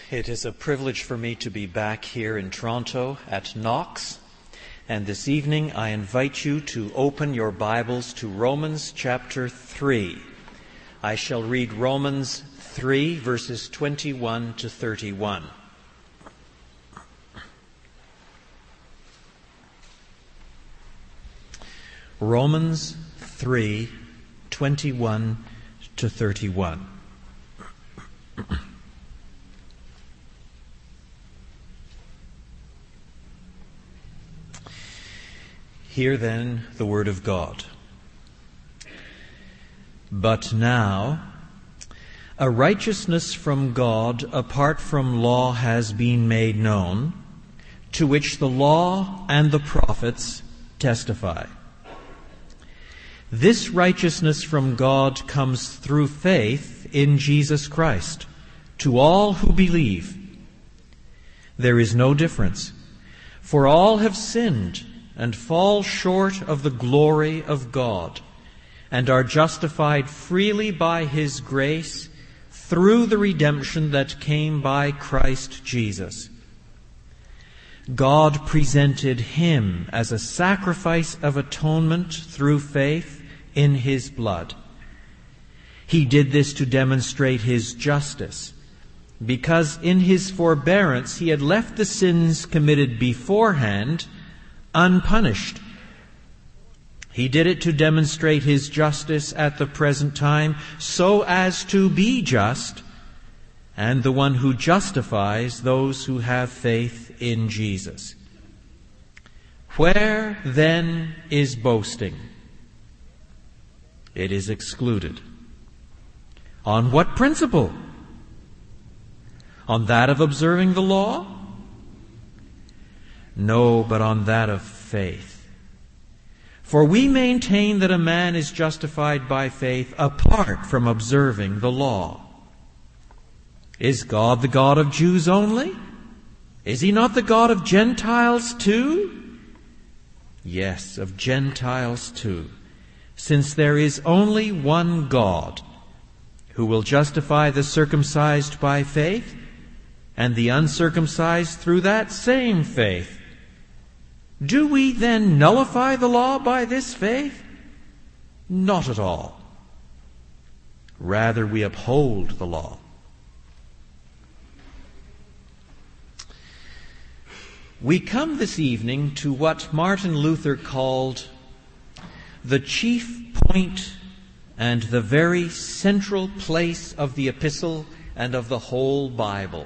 It is a privilege for me to be back here in Toronto at Knox. And this evening I invite you to open your Bibles to Romans chapter 3. I shall read Romans 3 verses 21 to 31. Romans 3, 21 to 31. Hear then the word of God. But now, a righteousness from God apart from law has been made known, to which the law and the prophets testify. This righteousness from God comes through faith in Jesus Christ, to all who believe. There is no difference, for all have sinned and fall short of the glory of God, and are justified freely by His grace through the redemption that came by Christ Jesus. God presented Him as a sacrifice of atonement through faith in His blood. He did this to demonstrate His justice, because in His forbearance He had left the sins committed beforehand unpunished. He did it to demonstrate His justice at the present time, so as to be just, and the one who justifies those who have faith in Jesus. Where then is boasting? It is excluded. On what principle? On that of observing the law? No, but on that of faith. For we maintain that a man is justified by faith apart from observing the law. Is God the God of Jews only? Is He not the God of Gentiles too? Yes, of Gentiles too, since there is only one God, who will justify the circumcised by faith, and the uncircumcised through that same faith. Do we then nullify the law by this faith? Not at all. Rather, we uphold the law. We come this evening to what Martin Luther called the chief point and the very central place of the epistle and of the whole Bible.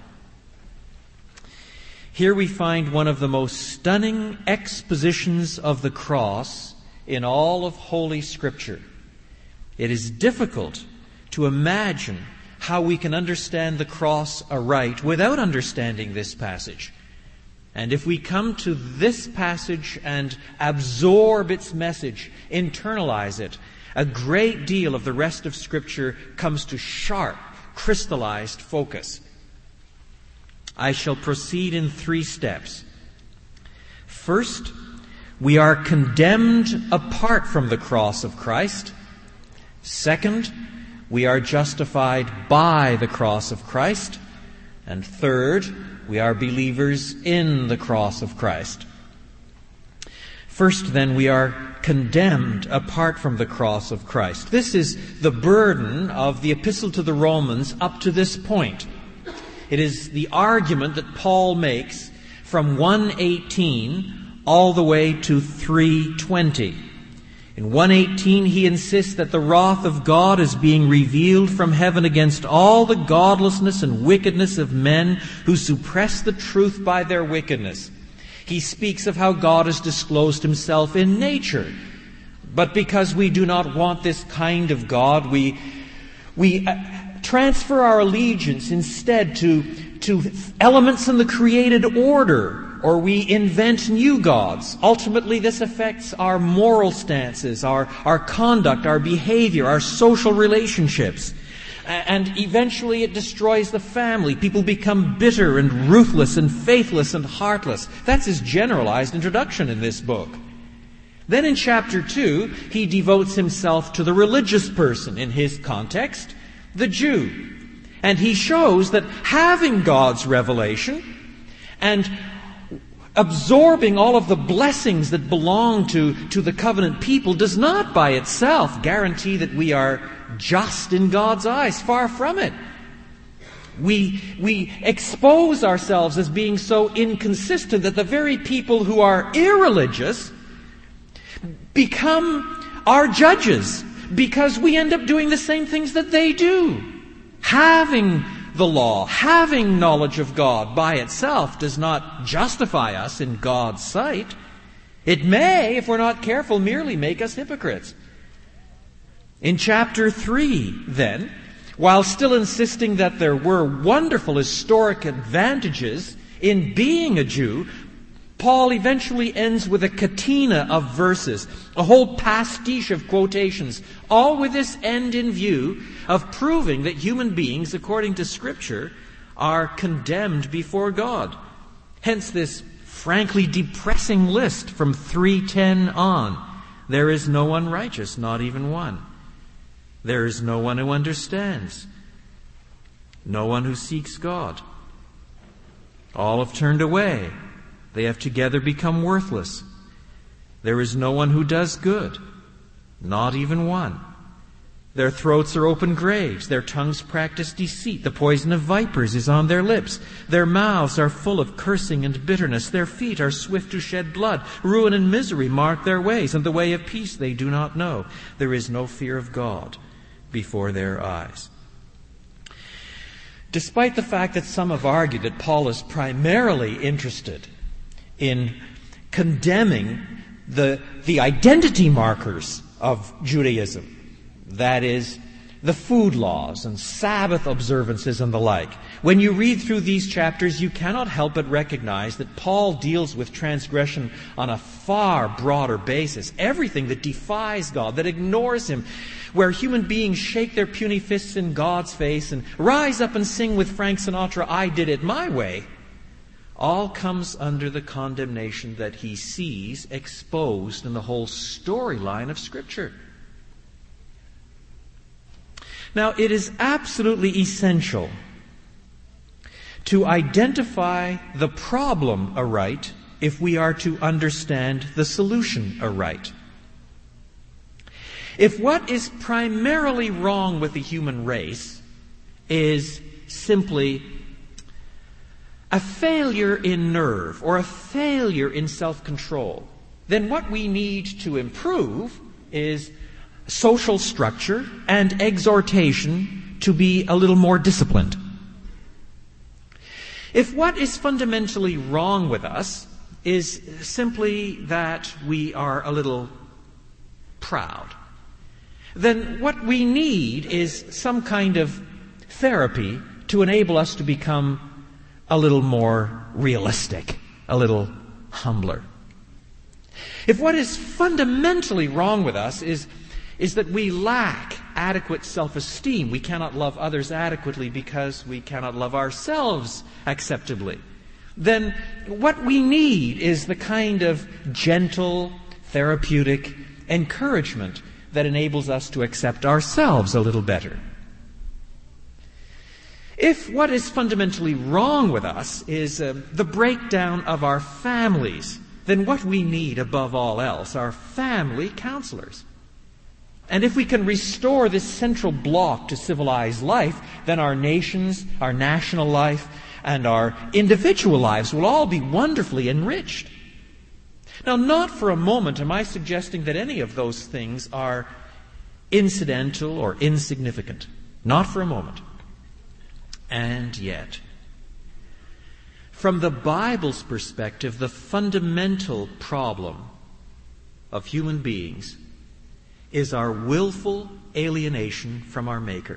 Here we find one of the most stunning expositions of the cross in all of Holy Scripture. It is difficult to imagine how we can understand the cross aright without understanding this passage. And if we come to this passage and absorb its message, internalize it, a great deal of the rest of Scripture comes to sharp, crystallized focus. I shall proceed in 3 steps. First, we are condemned apart from the cross of Christ. Second, we are justified by the cross of Christ. And third, we are believers in the cross of Christ. First, then, we are condemned apart from the cross of Christ. This is the burden of the Epistle to the Romans up to this point. It is the argument that Paul makes from 1:18 all the way to 3:20. In 1:18 he insists that the wrath of God is being revealed from heaven against all the godlessness and wickedness of men who suppress the truth by their wickedness. He speaks of how God has disclosed Himself in nature. But because we do not want this kind of God, we transfer our allegiance instead to elements in the created order, or we invent new gods. Ultimately, this affects our moral stances, our conduct, our behavior, our social relationships. And eventually it destroys the family. People become bitter and ruthless and faithless and heartless. That's his generalized introduction in this book. Then in chapter 2, he devotes himself to the religious person, in his context, the Jew. And he shows that having God's revelation and absorbing all of the blessings that belong to the covenant people does not by itself guarantee that we are just in God's eyes. Far from it. We expose ourselves as being so inconsistent that the very people who are irreligious become our judges because we end up doing the same things that they do. Having the law, having knowledge of God by itself does not justify us in God's sight. It may, if we're not careful, merely make us hypocrites. In chapter 3, then, while still insisting that there were wonderful historic advantages in being a Jew, Paul eventually ends with a catena of verses, a whole pastiche of quotations, all with this end in view of proving that human beings, according to Scripture, are condemned before God. Hence this frankly depressing list from 3:10 on. There is no one righteous, not even one. There is no one who understands, no one who seeks God. All have turned away. They have together become worthless. There is no one who does good, not even one. Their throats are open graves. Their tongues practice deceit. The poison of vipers is on their lips. Their mouths are full of cursing and bitterness. Their feet are swift to shed blood. Ruin and misery mark their ways, and the way of peace they do not know. There is no fear of God before their eyes. Despite the fact that some have argued that Paul is primarily interested in condemning the identity markers of Judaism, that is, the food laws and Sabbath observances and the like. When you read through these chapters, you cannot help but recognize that Paul deals with transgression on a far broader basis. Everything that defies God, that ignores Him, where human beings shake their puny fists in God's face and rise up and sing with Frank Sinatra, "I did it my way," all comes under the condemnation that he sees exposed in the whole storyline of Scripture. Now, it is absolutely essential to identify the problem aright if we are to understand the solution aright. If what is primarily wrong with the human race is simply a failure in nerve or a failure in self-control, then what we need to improve is social structure and exhortation to be a little more disciplined. If what is fundamentally wrong with us is simply that we are a little proud, then what we need is some kind of therapy to enable us to become a little more realistic, a little humbler. If what is fundamentally wrong with us is that we lack adequate self-esteem, we cannot love others adequately because we cannot love ourselves acceptably, then what we need is the kind of gentle, therapeutic encouragement that enables us to accept ourselves a little better. If what is fundamentally wrong with us is the breakdown of our families, then what we need above all else are family counselors. And if we can restore this central block to civilized life, then our nations, our national life, and our individual lives will all be wonderfully enriched. Now, not for a moment am I suggesting that any of those things are incidental or insignificant. Not for a moment. And yet, from the Bible's perspective, the fundamental problem of human beings is our willful alienation from our Maker.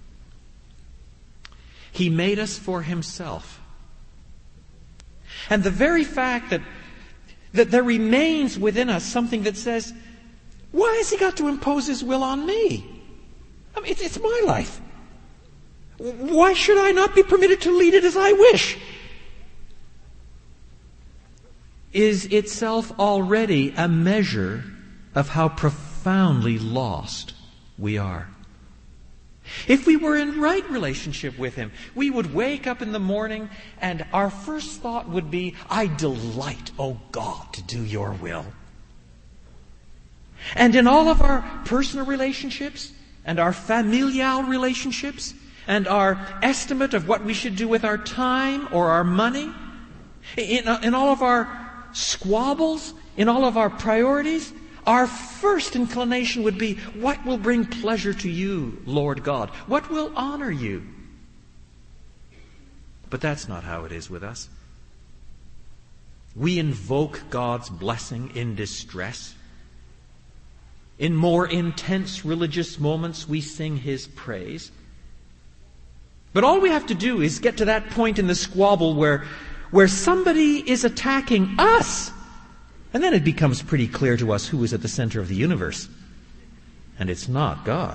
He made us for Himself. And the very fact that there remains within us something that says, why has He got to impose His will on me? I mean, it's my life. Why should I not be permitted to lead it as I wish? Is itself already a measure of how profoundly lost we are. If we were in right relationship with Him, we would wake up in the morning and our first thought would be, I delight, O God, to do your will. And in all of our personal relationships and our familial relationships and our estimate of what we should do with our time or our money, in all of our squabbles, in all of our priorities, our first inclination would be, what will bring pleasure to you, Lord God? What will honor you? But that's not how it is with us. We invoke God's blessing in distress. In more intense religious moments, we sing His praise. But all we have to do is get to that point in the squabble where somebody is attacking us. And then it becomes pretty clear to us who is at the center of the universe. And it's not God.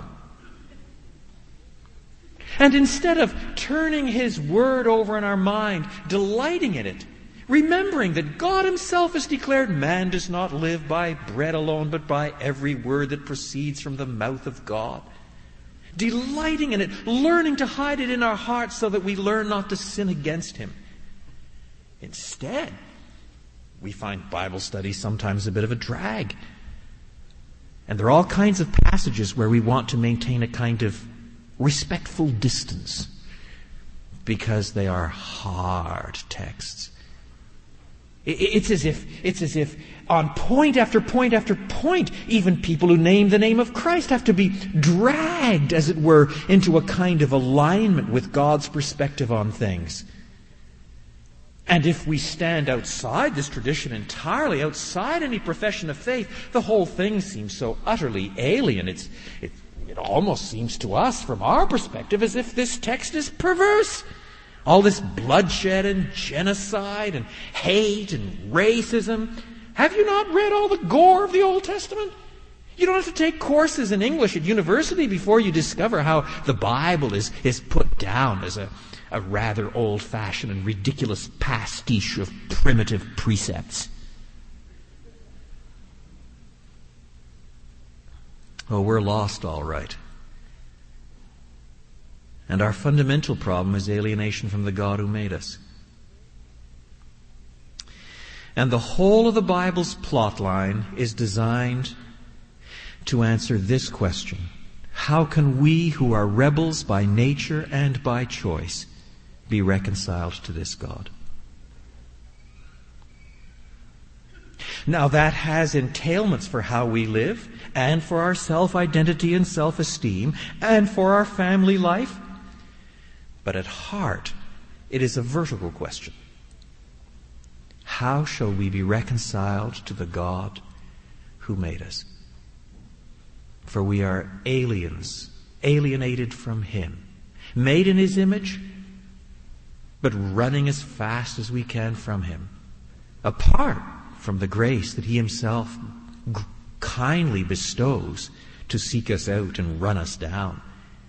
And instead of turning His Word over in our mind, delighting in it, remembering that God Himself has declared man does not live by bread alone, but by every word that proceeds from the mouth of God. Delighting in it, learning to hide it in our hearts so that we learn not to sin against Him. Instead, we find Bible study sometimes a bit of a drag. And there are all kinds of passages where we want to maintain a kind of respectful distance because they are hard texts. It's as if on point after point after point, even people who name the name of Christ have to be dragged, as it were, into a kind of alignment with God's perspective on things. And if we stand outside this tradition entirely, outside any profession of faith, the whole thing seems so utterly alien. It almost seems to us, from our perspective, as if this text is perverse. All this bloodshed and genocide and hate and racism. Have you not read all the gore of the Old Testament? You don't have to take courses in English at university before you discover how the Bible is put down as a rather old-fashioned and ridiculous pastiche of primitive precepts. Oh, we're lost, all right. And our fundamental problem is alienation from the God who made us. And the whole of the Bible's plot line is designed to answer this question: how can we who are rebels by nature and by choice be reconciled to this God? Now that has entailments for how we live, and for our self-identity and self-esteem, and for our family life. But at heart, it is a vertical question. How shall we be reconciled to the God who made us? For we are aliens, alienated from Him, made in His image, but running as fast as we can from Him, apart from the grace that He Himself kindly bestows to seek us out and run us down.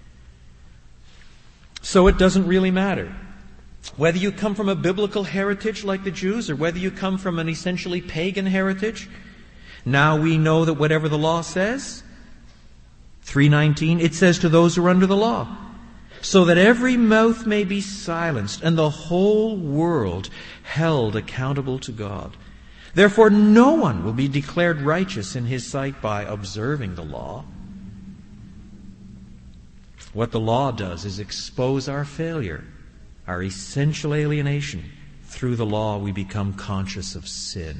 So it doesn't really matter whether you come from a biblical heritage like the Jews or whether you come from an essentially pagan heritage. Now we know that whatever the law says, 3:19, it says to those who are under the law, so that every mouth may be silenced and the whole world held accountable to God. Therefore no one will be declared righteous in His sight by observing the law. What the law does is expose our failure, our essential alienation. Through the law we become conscious of sin.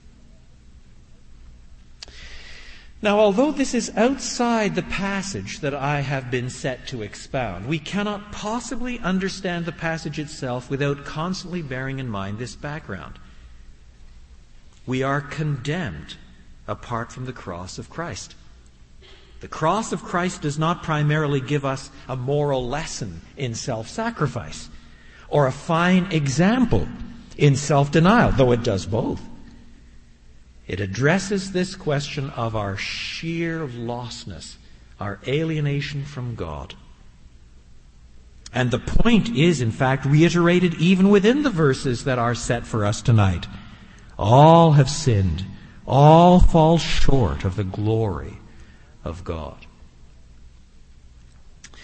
Now, although this is outside the passage that I have been set to expound, we cannot possibly understand the passage itself without constantly bearing in mind this background. We are condemned apart from the cross of Christ. The cross of Christ does not primarily give us a moral lesson in self-sacrifice or a fine example in self-denial, though it does both. It addresses this question of our sheer lostness, our alienation from God. And the point is, in fact, reiterated even within the verses that are set for us tonight. All have sinned. All fall short of the glory of God.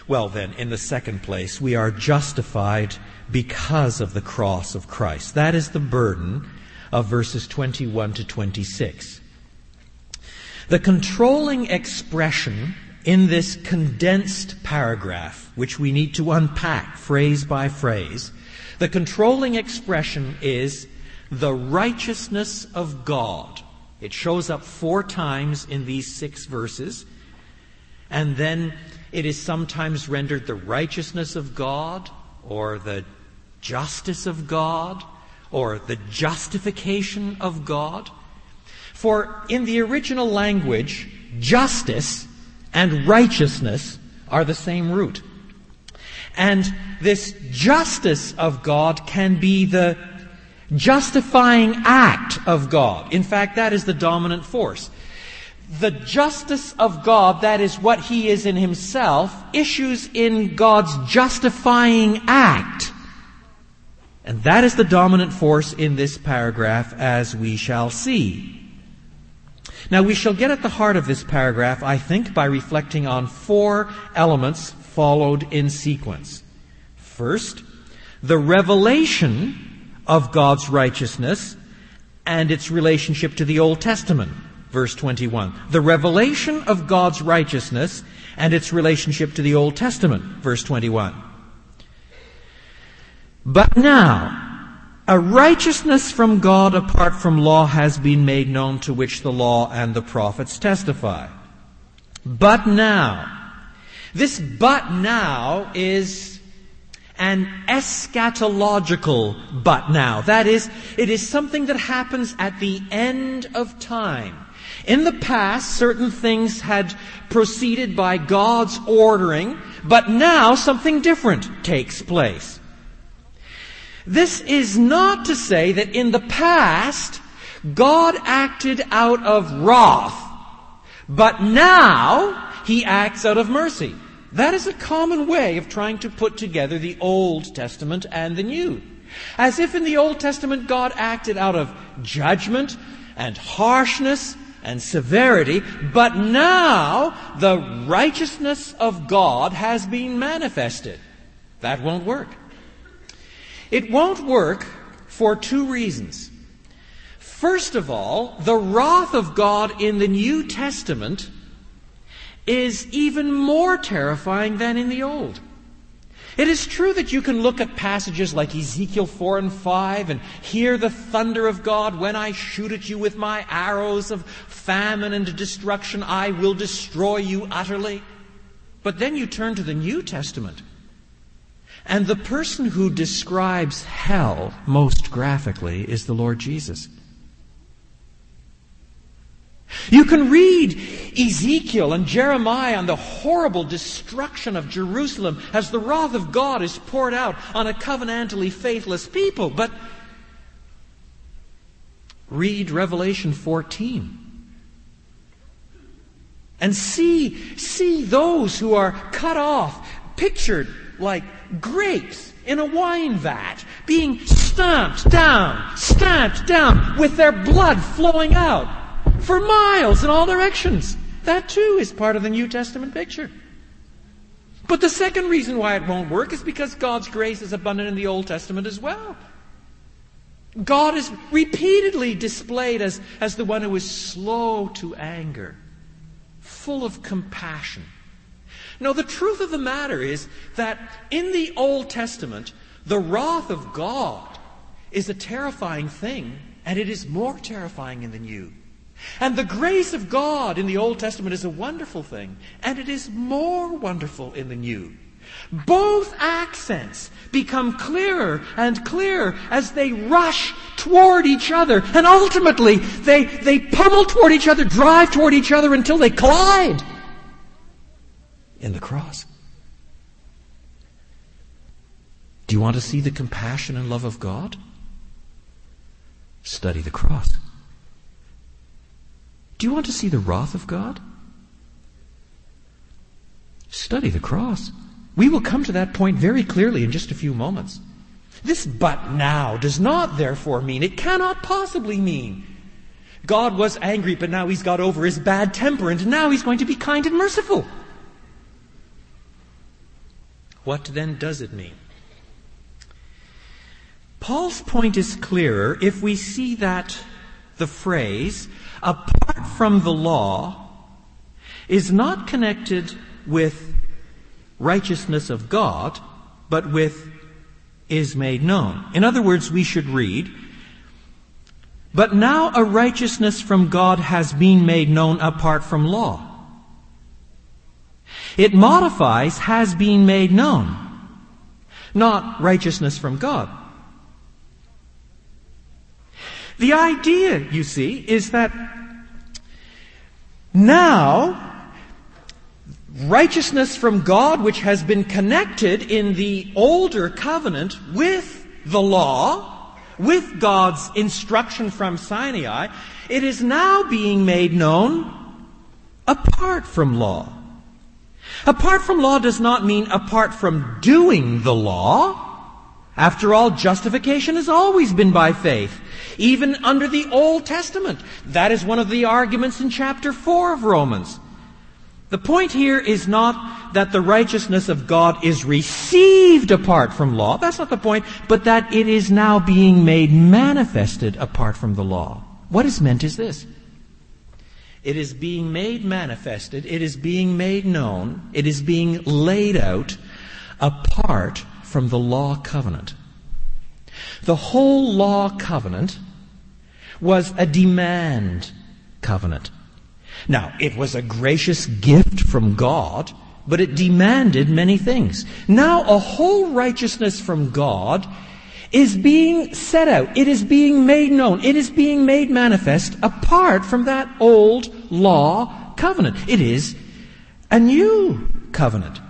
Well then, in the second place, we are justified because of the cross of Christ. That is the burden of verses 21 to 26. The controlling expression in this condensed paragraph, which we need to unpack phrase by phrase, the controlling expression is the righteousness of God. It shows up 4 times in these 6 verses, and then it is sometimes rendered the righteousness of God, or the justice of God, or the justification of God. For in the original language, justice and righteousness are the same root. And this justice of God can be the justifying act of God. In fact, that is the dominant force. The justice of God, that is what He is in Himself, issues in God's justifying act. And that is the dominant force in this paragraph, as we shall see. Now, we shall get at the heart of this paragraph, I think, by reflecting on 4 elements followed in sequence. First, the revelation of God's righteousness and its relationship to the Old Testament. Verse 21. The revelation of God's righteousness and its relationship to the Old Testament. Verse 21. But now, a righteousness from God apart from law has been made known, to which the law and the prophets testify. But now. This but now is an eschatological but now. That is, it is something that happens at the end of time. In the past, certain things had proceeded by God's ordering, but now something different takes place. This is not to say that in the past, God acted out of wrath, but now He acts out of mercy. That is a common way of trying to put together the Old Testament and the New. As if in the Old Testament God acted out of judgment and harshness and severity, but now the righteousness of God has been manifested. That won't work. It won't work for 2 reasons. First of all, the wrath of God in the New Testament is even more terrifying than in the Old. It is true that you can look at passages like Ezekiel 4 and 5 and hear the thunder of God. When I shoot at you with my arrows of famine and destruction, I will destroy you utterly. But then you turn to the New Testament, and the person who describes hell most graphically is the Lord Jesus. You can read Ezekiel and Jeremiah on the horrible destruction of Jerusalem as the wrath of God is poured out on a covenantally faithless people. But read Revelation 14 and see those who are cut off, pictured like grapes in a wine vat, being stamped down with their blood flowing out for miles in all directions. That too is part of the New Testament picture. But the second reason why it won't work is because God's grace is abundant in the Old Testament as well. God is repeatedly displayed as the one who is slow to anger, full of compassion. No, the truth of the matter is that in the Old Testament, the wrath of God is a terrifying thing, and it is more terrifying in the New. And the grace of God in the Old Testament is a wonderful thing, and it is more wonderful in the New. Both accents become clearer and clearer as they rush toward each other, and ultimately they pummel toward each other, drive toward each other until they collide in the cross. Do you want to see the compassion and love of God? Study the cross. Do you want to see the wrath of God? Study the cross. We will come to that point very clearly in just a few moments. This but now does not therefore mean, it cannot possibly mean, God was angry but now He's got over His bad temper and now He's going to be kind and merciful. What then does it mean? Paul's point is clearer if we see that the phrase, apart from the law, is not connected with righteousness of God, but with is made known. In other words, we should read, but now a righteousness from God has been made known apart from law. It modifies has been made known, not righteousness from God. The idea, you see, is that now righteousness from God, which has been connected in the older covenant with the law, with God's instruction from Sinai, it is now being made known apart from law. Apart from law does not mean apart from doing the law. After all, justification has always been by faith, even under the Old Testament. That is one of the arguments in chapter 4 of Romans. The point here is not that the righteousness of God is received apart from law. That's not the point. But that it is now being made manifested apart from the law. What is meant is this. It is being made manifested. It is being made known. It is being laid out apart from the law covenant. The whole law covenant was a demand covenant. Now, it was a gracious gift from God, but it demanded many things. Now, a whole righteousness from God is being set out. It is being made known. It is being made manifest apart from that old law covenant. It is a new covenant.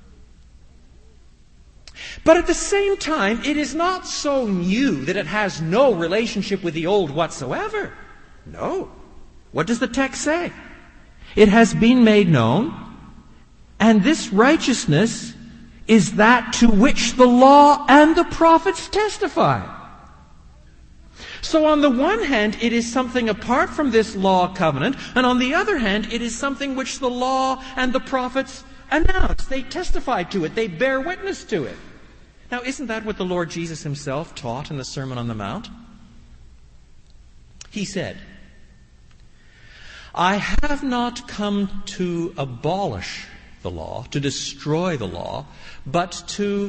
But at the same time, it is not so new that it has no relationship with the old whatsoever. No. What does the text say? It has been made known, and this righteousness is that to which the law and the prophets testify. So on the one hand, it is something apart from this law covenant, and on the other hand, it is something which the law and the prophets announce. They testify to it. They bear witness to it. Now, isn't that what the Lord Jesus himself taught in the Sermon on the Mount? He said, I have not come to abolish the law, to destroy the law, but to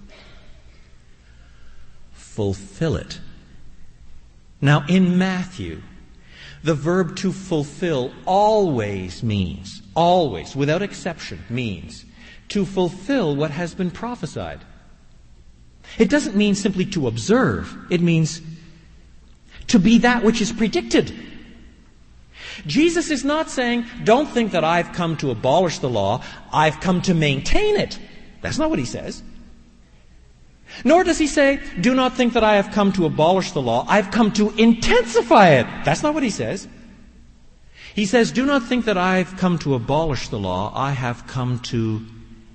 fulfill it. Now, in Matthew, the verb to fulfill always, without exception, means to fulfill what has been prophesied. It doesn't mean simply to observe. It means to be that which is predicted. Jesus is not saying, don't think that I've come to abolish the law. I've come to maintain it. That's not what he says. Nor does he say, do not think that I have come to abolish the law. I've come to intensify it. That's not what he says. He says, do not think that I've come to abolish the law. I have come to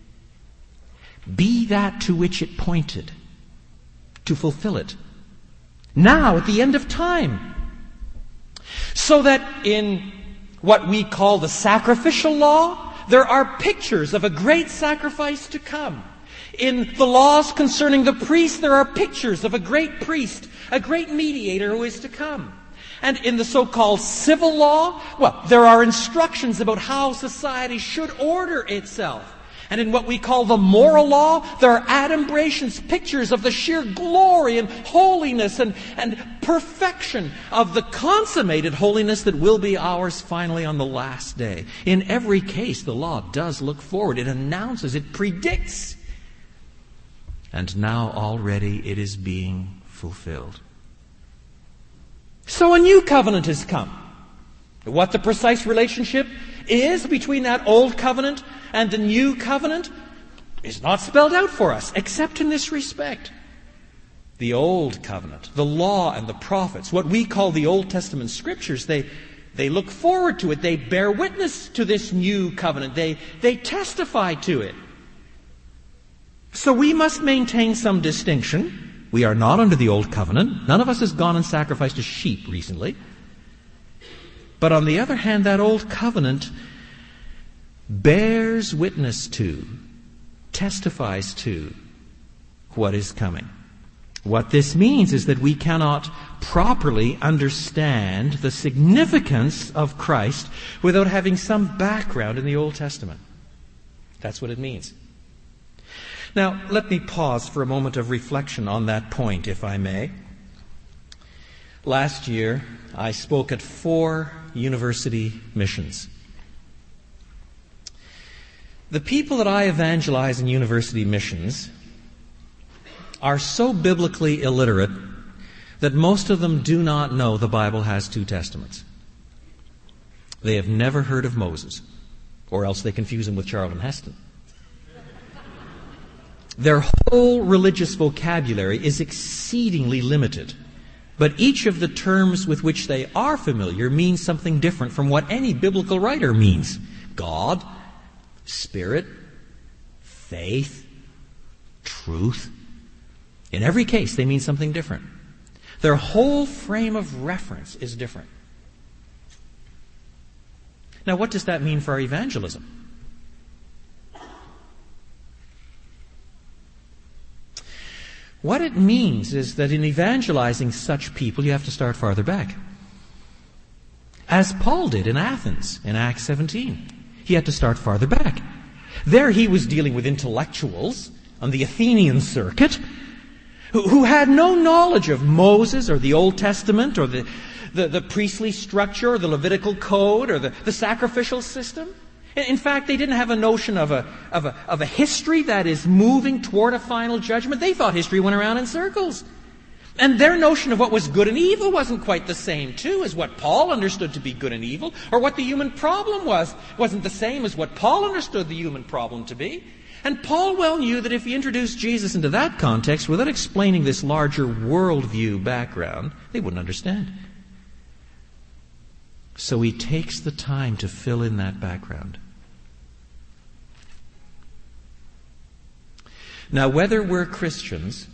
be that to which it pointed, to fulfill it. Now, at the end of time. So that in what we call the sacrificial law, there are pictures of a great sacrifice to come. In the laws concerning the priest, there are pictures of a great priest, a great mediator who is to come. And in the so-called civil law, there are instructions about how society should order itself. And in what we call the moral law, there are adumbrations, pictures of the sheer glory and holiness and perfection of the consummated holiness that will be ours finally on the last day. In every case, the law does look forward. It announces, it predicts. And now already it is being fulfilled. So a new covenant has come. What the precise relationship is between that old covenant and the new covenant is not spelled out for us, except in this respect. The old covenant, the law and the prophets, what we call the Old Testament scriptures, they look forward to it. They bear witness to this new covenant. They testify to it. So we must maintain some distinction. We are not under the old covenant. None of us has gone and sacrificed a sheep recently. But on the other hand, that old covenant bears witness to, testifies to what is coming. What this means is that we cannot properly understand the significance of Christ without having some background in the Old Testament. That's what it means. Now, let me pause for a moment of reflection on that point, if I may. Last year, I spoke at 4 university missions. The people that I evangelize in university missions are so biblically illiterate that most of them do not know the Bible has 2 testaments. They have never heard of Moses, or else they confuse him with Charlton Heston. Their whole religious vocabulary is exceedingly limited, but each of the terms with which they are familiar means something different from what any biblical writer means. God, Spirit, faith, truth. In every case, they mean something different. Their whole frame of reference is different. Now, what does that mean for our evangelism? What it means is that in evangelizing such people, you have to start farther back. As Paul did in Athens in Acts 17. He had to start farther back. There he was dealing with intellectuals on the Athenian circuit who had no knowledge of Moses or the Old Testament or the priestly structure or the Levitical code or the sacrificial system. In fact, they didn't have a notion of a history that is moving toward a final judgment. They thought history went around in circles. And their notion of what was good and evil wasn't quite the same, too, as what Paul understood to be good and evil, or what the human problem wasn't the same as what Paul understood the human problem to be. And Paul well knew that if he introduced Jesus into that context without explaining this larger worldview background, they wouldn't understand. So he takes the time to fill in that background. Now, whether we're Christians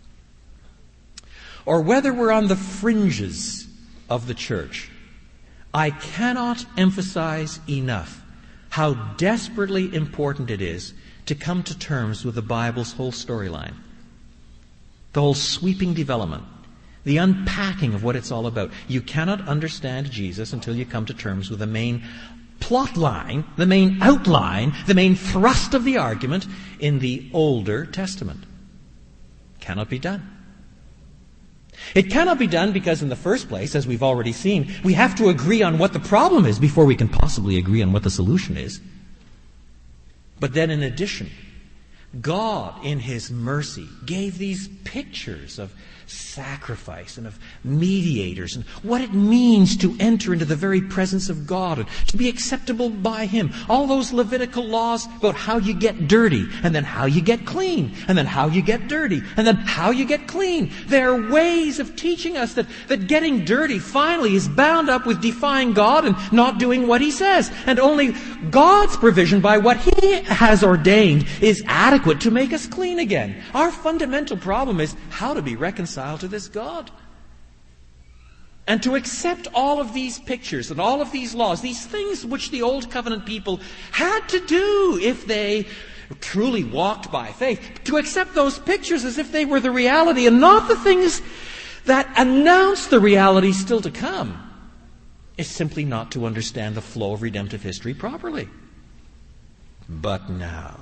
or whether we're on the fringes of the church, I cannot emphasize enough how desperately important it is to come to terms with the Bible's whole storyline, the whole sweeping development, the unpacking of what it's all about. You cannot understand Jesus until you come to terms with the main plot line, the main outline, the main thrust of the argument in the Older Testament. Cannot be done. It cannot be done because, in the first place, as we've already seen, we have to agree on what the problem is before we can possibly agree on what the solution is. But then, in addition, God, in His mercy, gave these pictures of sacrifice and of mediators and what it means to enter into the very presence of God and to be acceptable by Him. All those Levitical laws about how you get dirty and then how you get clean and then how you get dirty and then how you get clean. They're ways of teaching us that getting dirty finally is bound up with defying God and not doing what He says. And only God's provision by what He has ordained is adequate to make us clean again. Our fundamental problem is how to be reconciled to this God. And to accept all of these pictures and all of these laws, these things which the Old Covenant people had to do if they truly walked by faith, to accept those pictures as if they were the reality and not the things that announce the reality still to come, is simply not to understand the flow of redemptive history properly. But now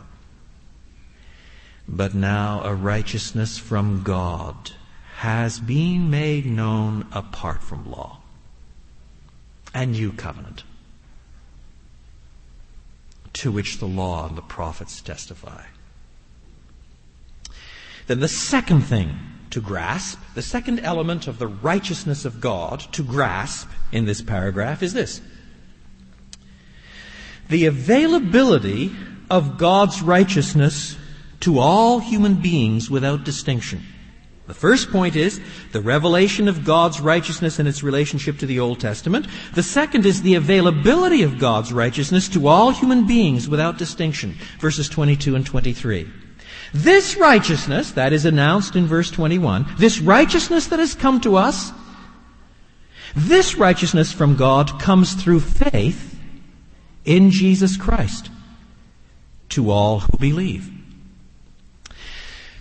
a righteousness from God has been made known apart from law. A new covenant, to which the law and the prophets testify. Then the second thing to grasp, the second element of the righteousness of God to grasp in this paragraph is this: the availability of God's righteousness to all human beings without distinction. The first point is the revelation of God's righteousness and its relationship to the Old Testament. The second is the availability of God's righteousness to all human beings without distinction. Verses 22 and 23. This righteousness that is announced in verse 21, this righteousness that has come to us, this righteousness from God comes through faith in Jesus Christ to all who believe.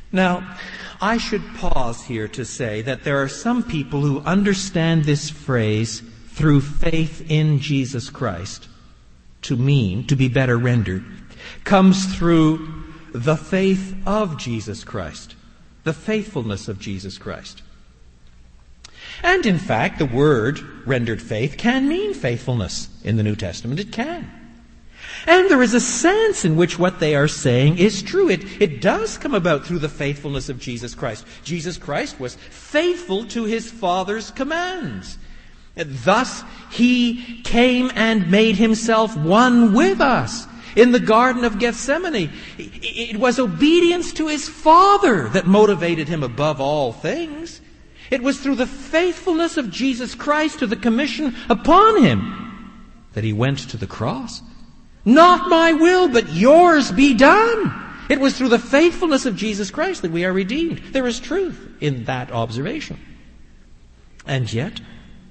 Now, I should pause here to say that there are some people who understand this phrase, through faith in Jesus Christ, to mean, to be better rendered, comes through the faith of Jesus Christ, the faithfulness of Jesus Christ. And in fact, the word rendered faith can mean faithfulness in the New Testament. It can. And there is a sense in which what they are saying is true. It does come about through the faithfulness of Jesus Christ. Jesus Christ was faithful to his Father's commands. Thus, he came and made himself one with us in the Garden of Gethsemane. It was obedience to his Father that motivated him above all things. It was through the faithfulness of Jesus Christ to the commission upon him that he went to the cross. Not my will, but yours be done. It was through the faithfulness of Jesus Christ that we are redeemed. There is truth in that observation. And yet,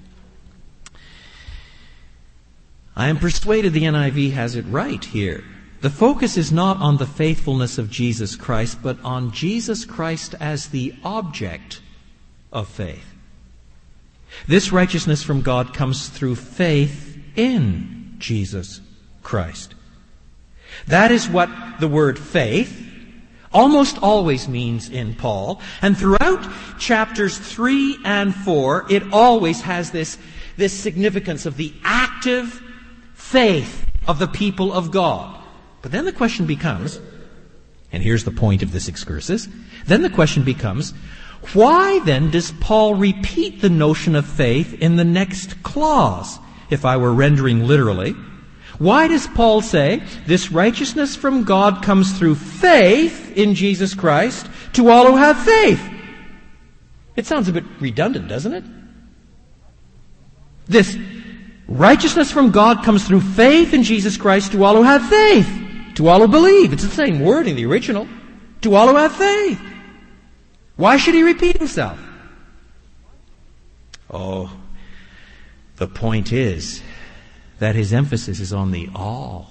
I am persuaded the NIV has it right here. The focus is not on the faithfulness of Jesus Christ, but on Jesus Christ as the object of faith. This righteousness from God comes through faith in Jesus Christ. That is what the word faith almost always means in Paul. And throughout chapters 3 and 4, it always has this significance of the active faith of the people of God. But then the question becomes, and here's the point of this excursus, then the question becomes, why then does Paul repeat the notion of faith in the next clause? If I were rendering literally, why does Paul say, this righteousness from God comes through faith in Jesus Christ to all who have faith? It sounds a bit redundant, doesn't it? This righteousness from God comes through faith in Jesus Christ to all who have faith, to all who believe. It's the same word in the original. To all who have faith. Why should he repeat himself? Oh, the point is that his emphasis is on the all.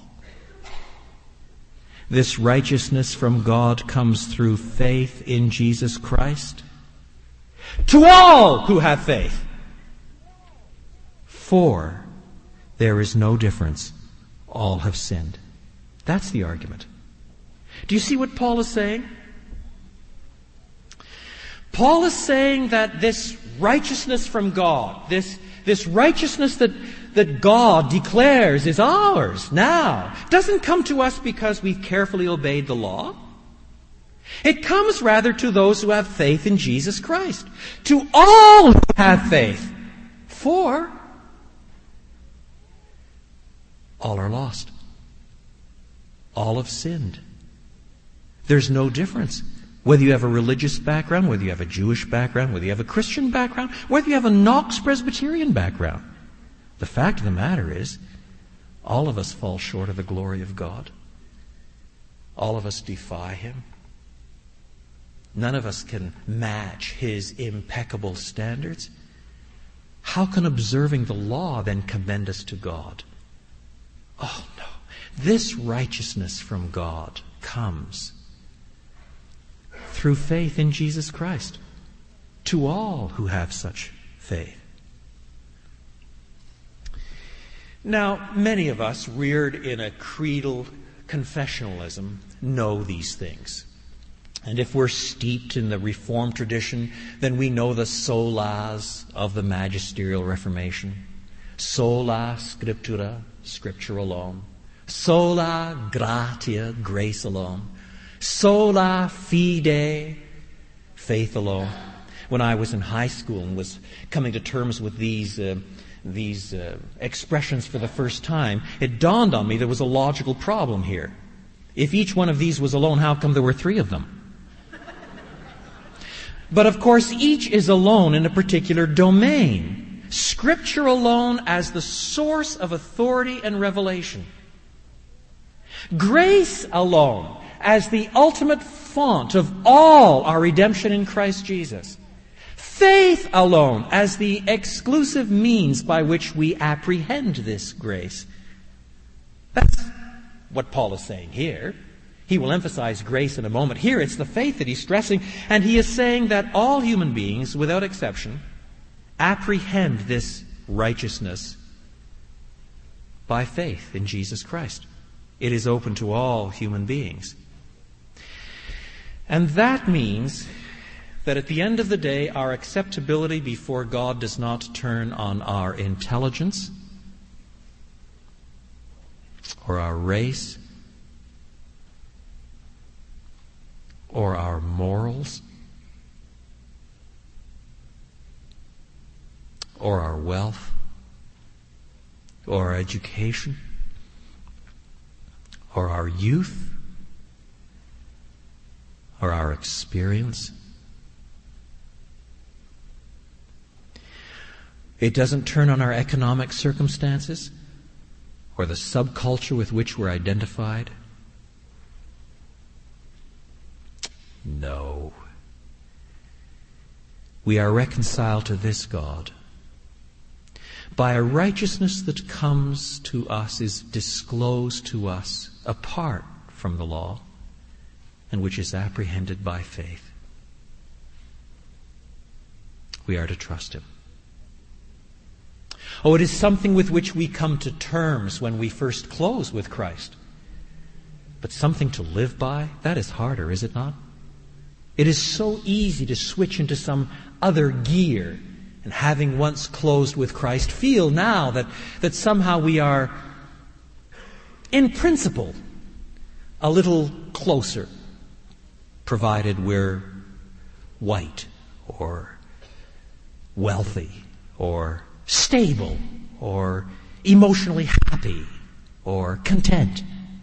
This righteousness from God comes through faith in Jesus Christ to all who have faith. For there is no difference. All have sinned. That's the argument. Do you see what Paul is saying? Paul is saying that this righteousness from God, this righteousness that God declares is ours now, doesn't come to us because we've carefully obeyed the law. It comes rather to those who have faith in Jesus Christ. To all who have faith. For all are lost. All have sinned. There's no difference. Whether you have a religious background, whether you have a Jewish background, whether you have a Christian background, whether you have a Knox Presbyterian background. The fact of the matter is, all of us fall short of the glory of God. All of us defy Him. None of us can match His impeccable standards. How can observing the law then commend us to God? Oh no. This righteousness from God comes through faith in Jesus Christ to all who have such faith. Now, many of us reared in a creedal confessionalism know these things. And if we're steeped in the Reformed tradition, then we know the solas of the magisterial Reformation. Sola scriptura, Scripture alone. Sola gratia, grace alone. Sola fide, faith alone. When I was in high school and was coming to terms with these expressions for the first time, it dawned on me there was a logical problem here. If each one of these was alone, how come there were three of them? But of course, each is alone in a particular domain. Scripture alone as the source of authority and revelation. Grace alone as the ultimate font of all our redemption in Christ Jesus. Faith alone as the exclusive means by which we apprehend this grace. That's what Paul is saying here. He will emphasize grace in a moment. Here it's the faith that he's stressing, and he is saying that all human beings, without exception, apprehend this righteousness by faith in Jesus Christ. It is open to all human beings. And that means that at the end of the day, our acceptability before God does not turn on our intelligence or our race or our morals or our wealth or our education or our youth or our experience. It doesn't turn on our economic circumstances or the subculture with which we're identified. No. We are reconciled to this God by a righteousness that comes to us, is disclosed to us apart from the law, and which is apprehended by faith. We are to trust Him. Oh, it is something with which we come to terms when we first close with Christ. But something to live by, that is harder, is it not? It is so easy to switch into some other gear and, having once closed with Christ, feel now that somehow we are, in principle, a little closer, provided we're white or wealthy or stable or emotionally happy or content.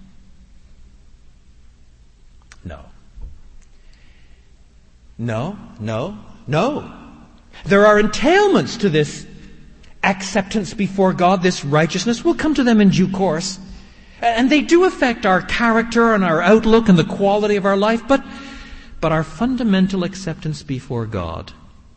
No. There are entailments to this acceptance before God, this righteousness. We'll come to them in due course. And they do affect our character and our outlook and the quality of our life, but our fundamental acceptance before God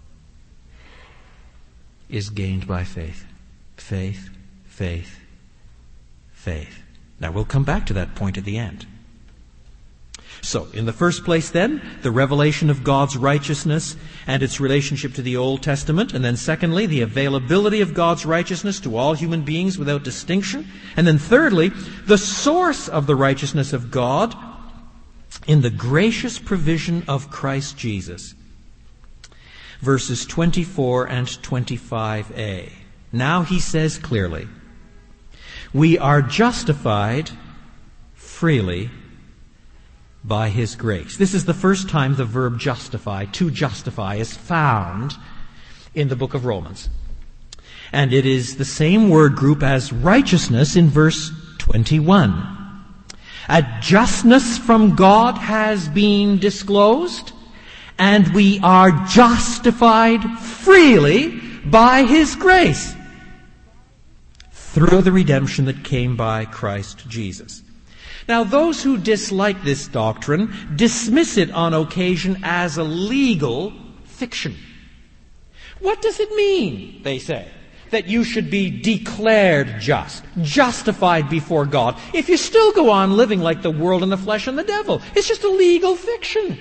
is gained by faith. Faith, faith, faith. Now we'll come back to that point at the end. So, in the first place then, the revelation of God's righteousness and its relationship to the Old Testament. And then secondly, the availability of God's righteousness to all human beings without distinction. And then thirdly, the source of the righteousness of God in the gracious provision of Christ Jesus. Verses 24 and 25a. Now he says clearly, we are justified freely by His grace. This is the first time the verb justify, to justify, is found in the book of Romans. And it is the same word group as righteousness in verse 21. A justness from God has been disclosed, and we are justified freely by His grace through the redemption that came by Christ Jesus. Now, those who dislike this doctrine dismiss it on occasion as a legal fiction. What does it mean, they say, that you should be declared just, justified before God, if you still go on living like the world and the flesh and the devil? It's just a legal fiction.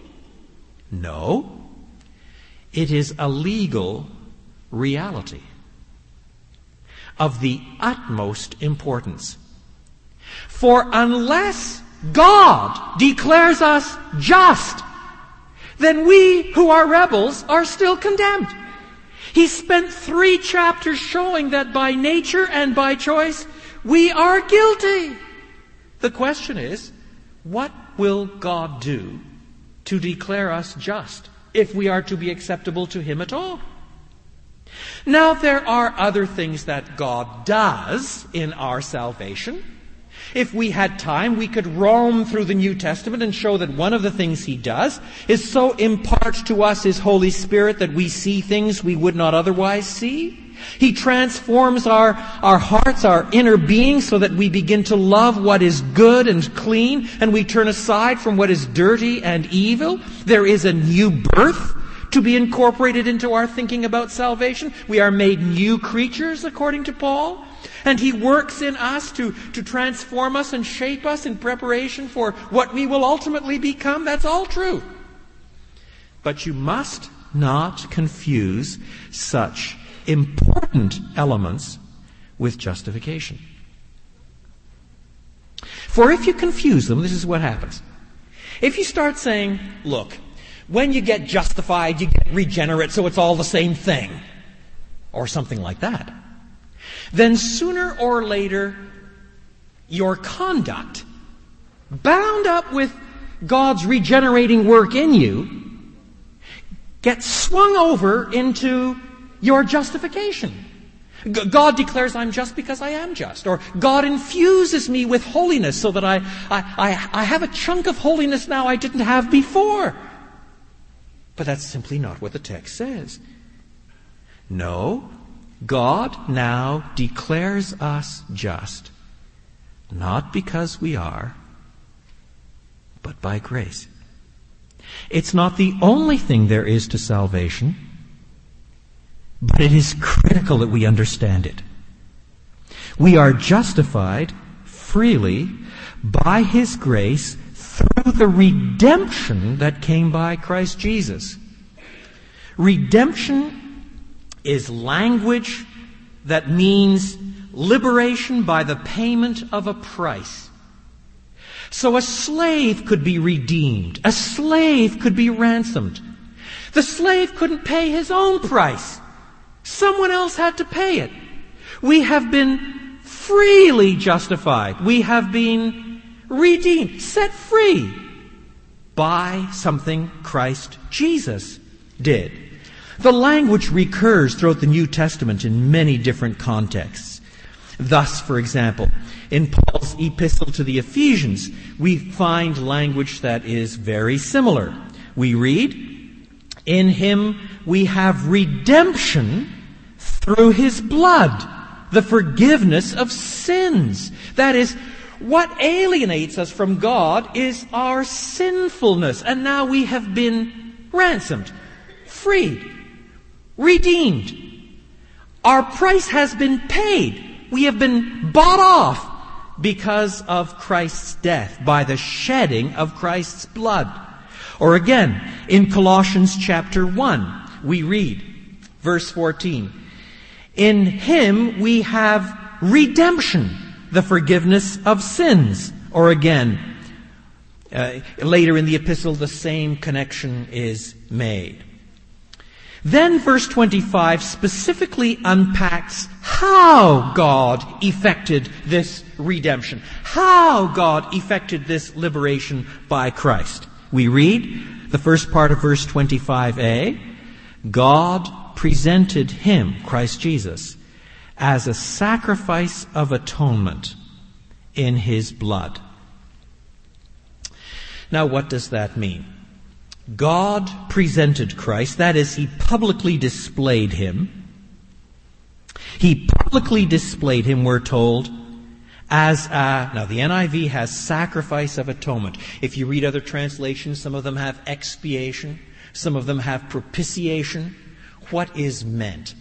No, it is a legal reality of the utmost importance. For unless God declares us just, then we who are rebels are still condemned. He spent 3 chapters showing that by nature and by choice, we are guilty. The question is, what will God do to declare us just, if we are to be acceptable to Him at all? Now, there are other things that God does in our salvation. If we had time, we could roam through the New Testament and show that one of the things He does is so impart to us His Holy Spirit that we see things we would not otherwise see. He transforms our hearts, our inner being, so that we begin to love what is good and clean, and we turn aside from what is dirty and evil. There is a new birth to be incorporated into our thinking about salvation. We are made new creatures, according to Paul. And He works in us to transform us and shape us in preparation for what we will ultimately become. That's all true. But you must not confuse such important elements with justification. For if you confuse them, this is what happens. If you start saying, look, when you get justified, you get regenerate, so it's all the same thing, or something like that, then sooner or later, your conduct, bound up with God's regenerating work in you, gets swung over into your justification. God declares I'm just because I am just. Or God infuses me with holiness so that I have a chunk of holiness now I didn't have before. But that's simply not what the text says. No, God now declares us just, not because we are, but by grace. It's not the only thing there is to salvation, but it is critical that we understand it. We are justified freely by His grace through the redemption that came by Christ Jesus. Redemption is language that means liberation by the payment of a price. So a slave could be redeemed. A slave could be ransomed. The slave couldn't pay his own price. Someone else had to pay it. We have been freely justified. We have been redeemed, set free by something Christ Jesus did. The language recurs throughout the New Testament in many different contexts. Thus, for example, in Paul's epistle to the Ephesians, we find language that is very similar. We read, "In Him we have redemption through His blood, the forgiveness of sins." That is, what alienates us from God is our sinfulness. And now we have been ransomed, freed, redeemed. Our price has been paid. We have been bought off because of Christ's death, by the shedding of Christ's blood. Or again, in Colossians chapter 1, we read, verse 14, "In Him we have redemption, the forgiveness of sins." Or again, later in the epistle, the same connection is made. Then verse 25 specifically unpacks how God effected this redemption, how God effected this liberation by Christ. We read the first part of verse 25a, "God presented Him," Christ Jesus, "as a sacrifice of atonement in His blood." Now, what does that mean? God presented Christ, that is, He publicly displayed Him. He publicly displayed Him, we're told, as now the NIV has sacrifice of atonement. If you read other translations, some of them have expiation, some of them have propitiation. What is meant?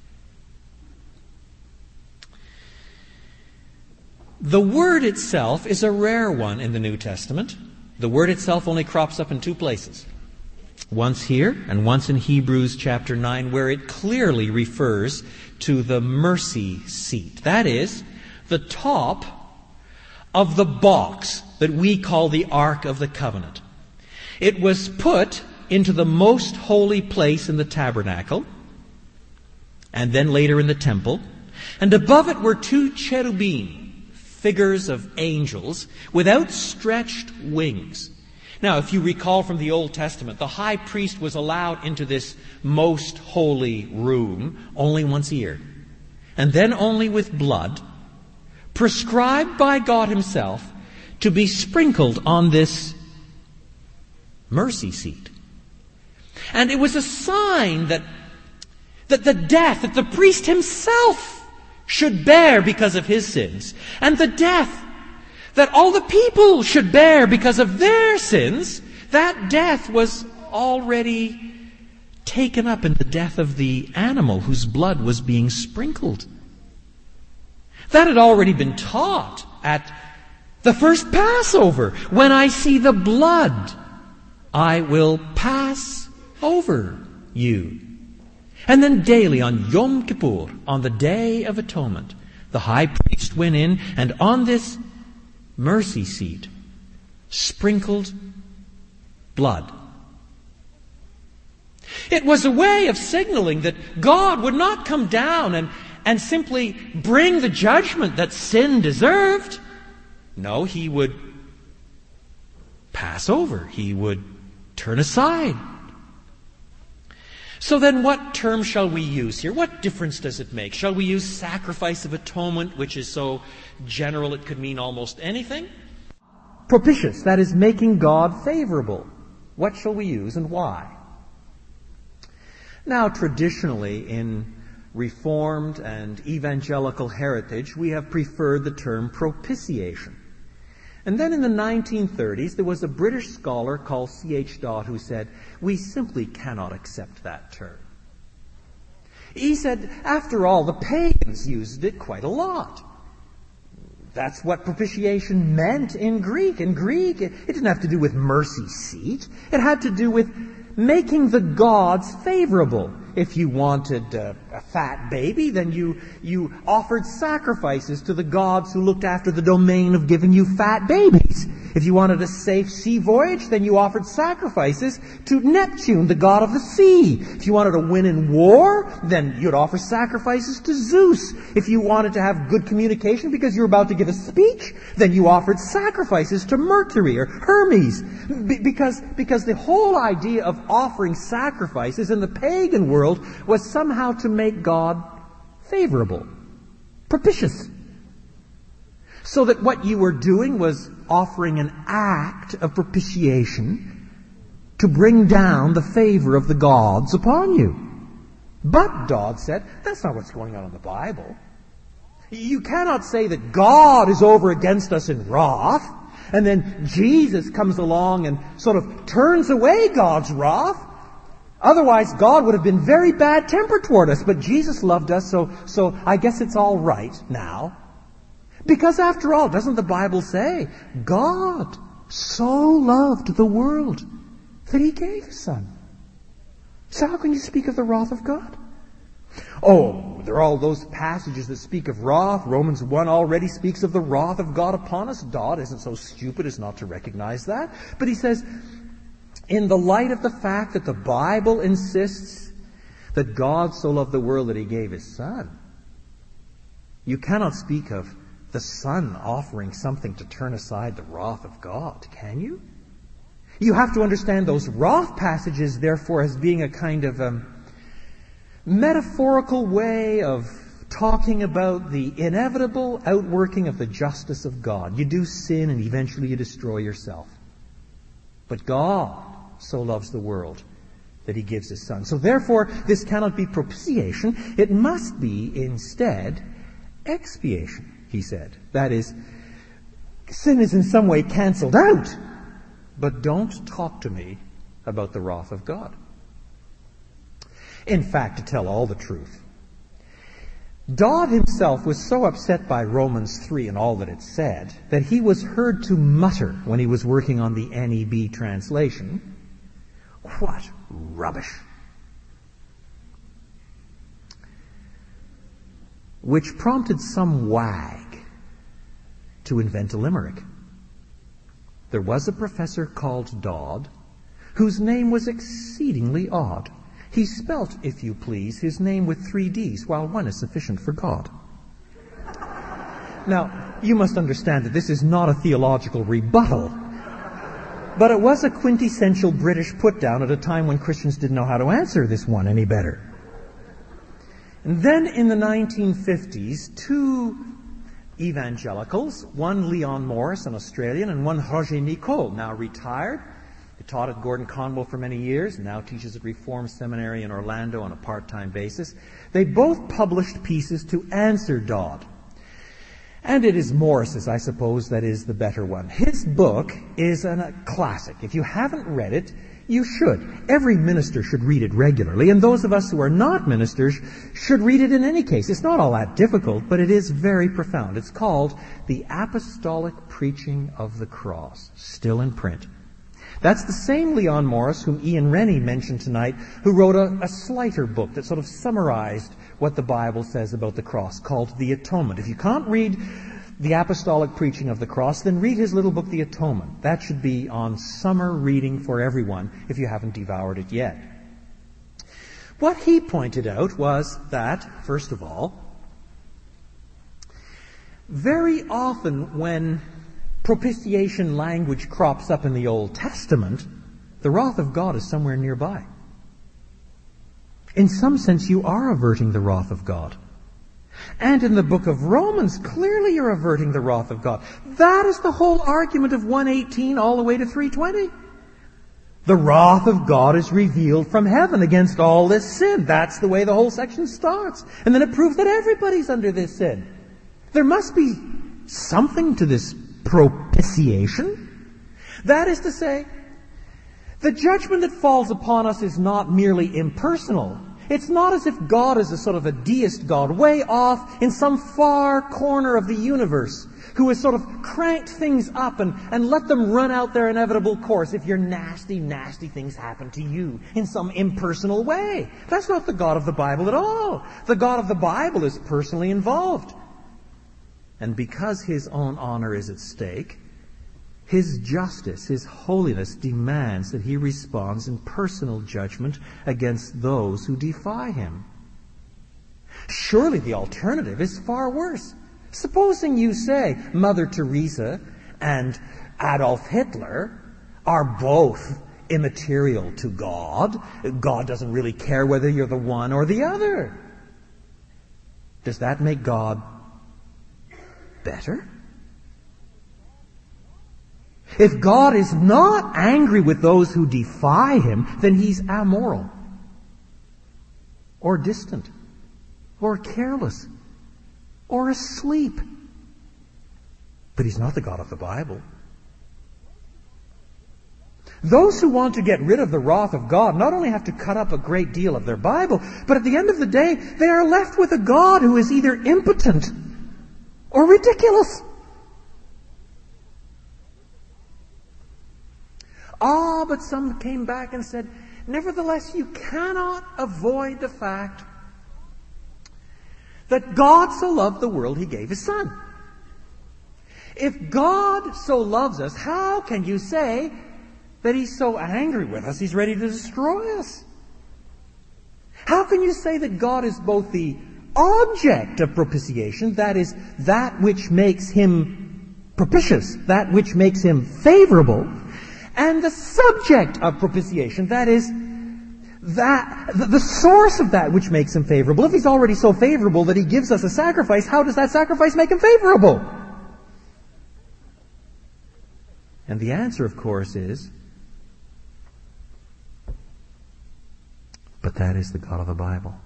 The word itself is a rare one in the New Testament. The word itself only crops up in two places. Once here and once in Hebrews chapter 9, where it clearly refers to the mercy seat. That is, the top of the box that we call the Ark of the Covenant. It was put into the most holy place in the tabernacle, and then later in the temple, and above it were two cherubim, figures of angels, with outstretched wings. Now, if you recall from the Old Testament, the high priest was allowed into this most holy room only once a year, and then only with blood, prescribed by God Himself to be sprinkled on this mercy seat. And it was a sign that the death that the priest himself should bear because of his sins, and the death that all the people should bear because of their sins, that death was already taken up in the death of the animal whose blood was being sprinkled. That had already been taught at the first Passover. When I see the blood, I will pass over you. And then daily on Yom Kippur, on the Day of Atonement, the high priest went in and on this mercy seat sprinkled blood. It was a way of signaling that God would not come down and simply bring the judgment that sin deserved. No, He would pass over. He would turn aside. So then what term shall we use here? What difference does it make? Shall we use sacrifice of atonement, which is so general it could mean almost anything? Propitious, that is making God favorable. What shall we use and why? Now, traditionally in Reformed and evangelical heritage, we have preferred the term propitiation. And then in the 1930s, there was a British scholar called C.H. Dodd who said, we simply cannot accept that term. He said, after all, the pagans used it quite a lot. That's what propitiation meant in Greek. In Greek, it didn't have to do with mercy seat. It had to do with making the gods favorable. If you wanted a fat baby, then you offered sacrifices to the gods who looked after the domain of giving you fat babies. If you wanted a safe sea voyage, then you offered sacrifices to Neptune, the god of the sea. If you wanted to win in war, then you'd offer sacrifices to Zeus. If you wanted to have good communication because you were about to give a speech, then you offered sacrifices to Mercury or Hermes. Because the whole idea of offering sacrifices in the pagan world was somehow to make God favorable, propitious. So that what you were doing was offering an act of propitiation to bring down the favor of the gods upon you. But, Dodd said, that's not what's going on in the Bible. You cannot say that God is over against us in wrath, and then Jesus comes along and sort of turns away God's wrath. Otherwise, God would have been very bad-tempered toward us, but Jesus loved us, so I guess it's all right now. Because after all, doesn't the Bible say, God so loved the world that He gave His Son? So how can you speak of the wrath of God? Oh, there are all those passages that speak of wrath. Romans 1 already speaks of the wrath of God upon us. Dodd isn't so stupid as not to recognize that. But he says, in the light of the fact that the Bible insists that God so loved the world that He gave His Son, you cannot speak of the Son offering something to turn aside the wrath of God, can you? You have to understand those wrath passages, therefore, as being a kind of metaphorical way of talking about the inevitable outworking of the justice of God. You do sin and eventually you destroy yourself. But God so loves the world that He gives His Son. So therefore, this cannot be propitiation. It must be, instead, expiation, he said. That is, sin is in some way cancelled out. But don't talk to me about the wrath of God. In fact, to tell all the truth, Dodd himself was so upset by Romans 3 and all that it said that he was heard to mutter when he was working on the NEB translation, "What rubbish!" Which prompted some wag to invent a limerick. There was a professor called Dodd whose name was exceedingly odd. He spelt, if you please, his name with 3 Ds, while one is sufficient for God. Now, you must understand that this is not a theological rebuttal, but it was a quintessential British put-down at a time when Christians didn't know how to answer this one any better. And then in the 1950s, 2 evangelicals, one Leon Morris, an Australian, and one Roger Nicole, now retired. He taught at Gordon Conwell for many years, now teaches at Reformed Seminary in Orlando on a part-time basis. They both published pieces to answer Dodd. And it is Morris's, I suppose, that is the better one. His book is a classic. If you haven't read it, You should. Every minister should read it regularly, and those of us who are not ministers should read it in any case. It's not all that difficult, but it is very profound. It's called The Apostolic Preaching of the Cross, still in print. That's the same Leon Morris whom Ian Rennie mentioned tonight, who wrote a slighter book that sort of summarized what the Bible says about the cross, called The Atonement. If you can't read The Apostolic Preaching of the Cross, then read his little book, The Atonement. That should be on summer reading for everyone if you haven't devoured it yet. What he pointed out was that, first of all, very often when propitiation language crops up in the Old Testament, the wrath of God is somewhere nearby. In some sense, you are averting the wrath of God. And in the book of Romans, clearly you're averting the wrath of God. That is the whole argument of 1:18 all the way to 3:20. The wrath of God is revealed from heaven against all this sin. That's the way the whole section starts. And then it proves that everybody's under this sin. There must be something to this propitiation. That is to say, the judgment that falls upon us is not merely impersonal. It's not as if God is a sort of a deist God way off in some far corner of the universe who has sort of cranked things up and let them run out their inevitable course if your nasty, nasty things happen to you in some impersonal way. That's not the God of the Bible at all. The God of the Bible is personally involved. And because His own honor is at stake, His justice, His holiness demands that He responds in personal judgment against those who defy Him. Surely the alternative is far worse. Supposing you say Mother Teresa and Adolf Hitler are both immaterial to God. God doesn't really care whether you're the one or the other. Does that make God better? If God is not angry with those who defy Him, then He's amoral, or distant, or careless, or asleep. But He's not the God of the Bible. Those who want to get rid of the wrath of God not only have to cut up a great deal of their Bible, but at the end of the day, they are left with a God who is either impotent or ridiculous. But some came back and said, nevertheless, you cannot avoid the fact that God so loved the world He gave His Son. If God so loves us, how can you say that He's so angry with us, He's ready to destroy us? How can you say that God is both the object of propitiation, that is, that which makes Him propitious, that which makes Him favorable, and the subject of propitiation, that is, that the source of that which makes Him favorable? If He's already so favorable that He gives us a sacrifice, how does that sacrifice make Him favorable? And the answer, of course, is, but that is the God of the Bible.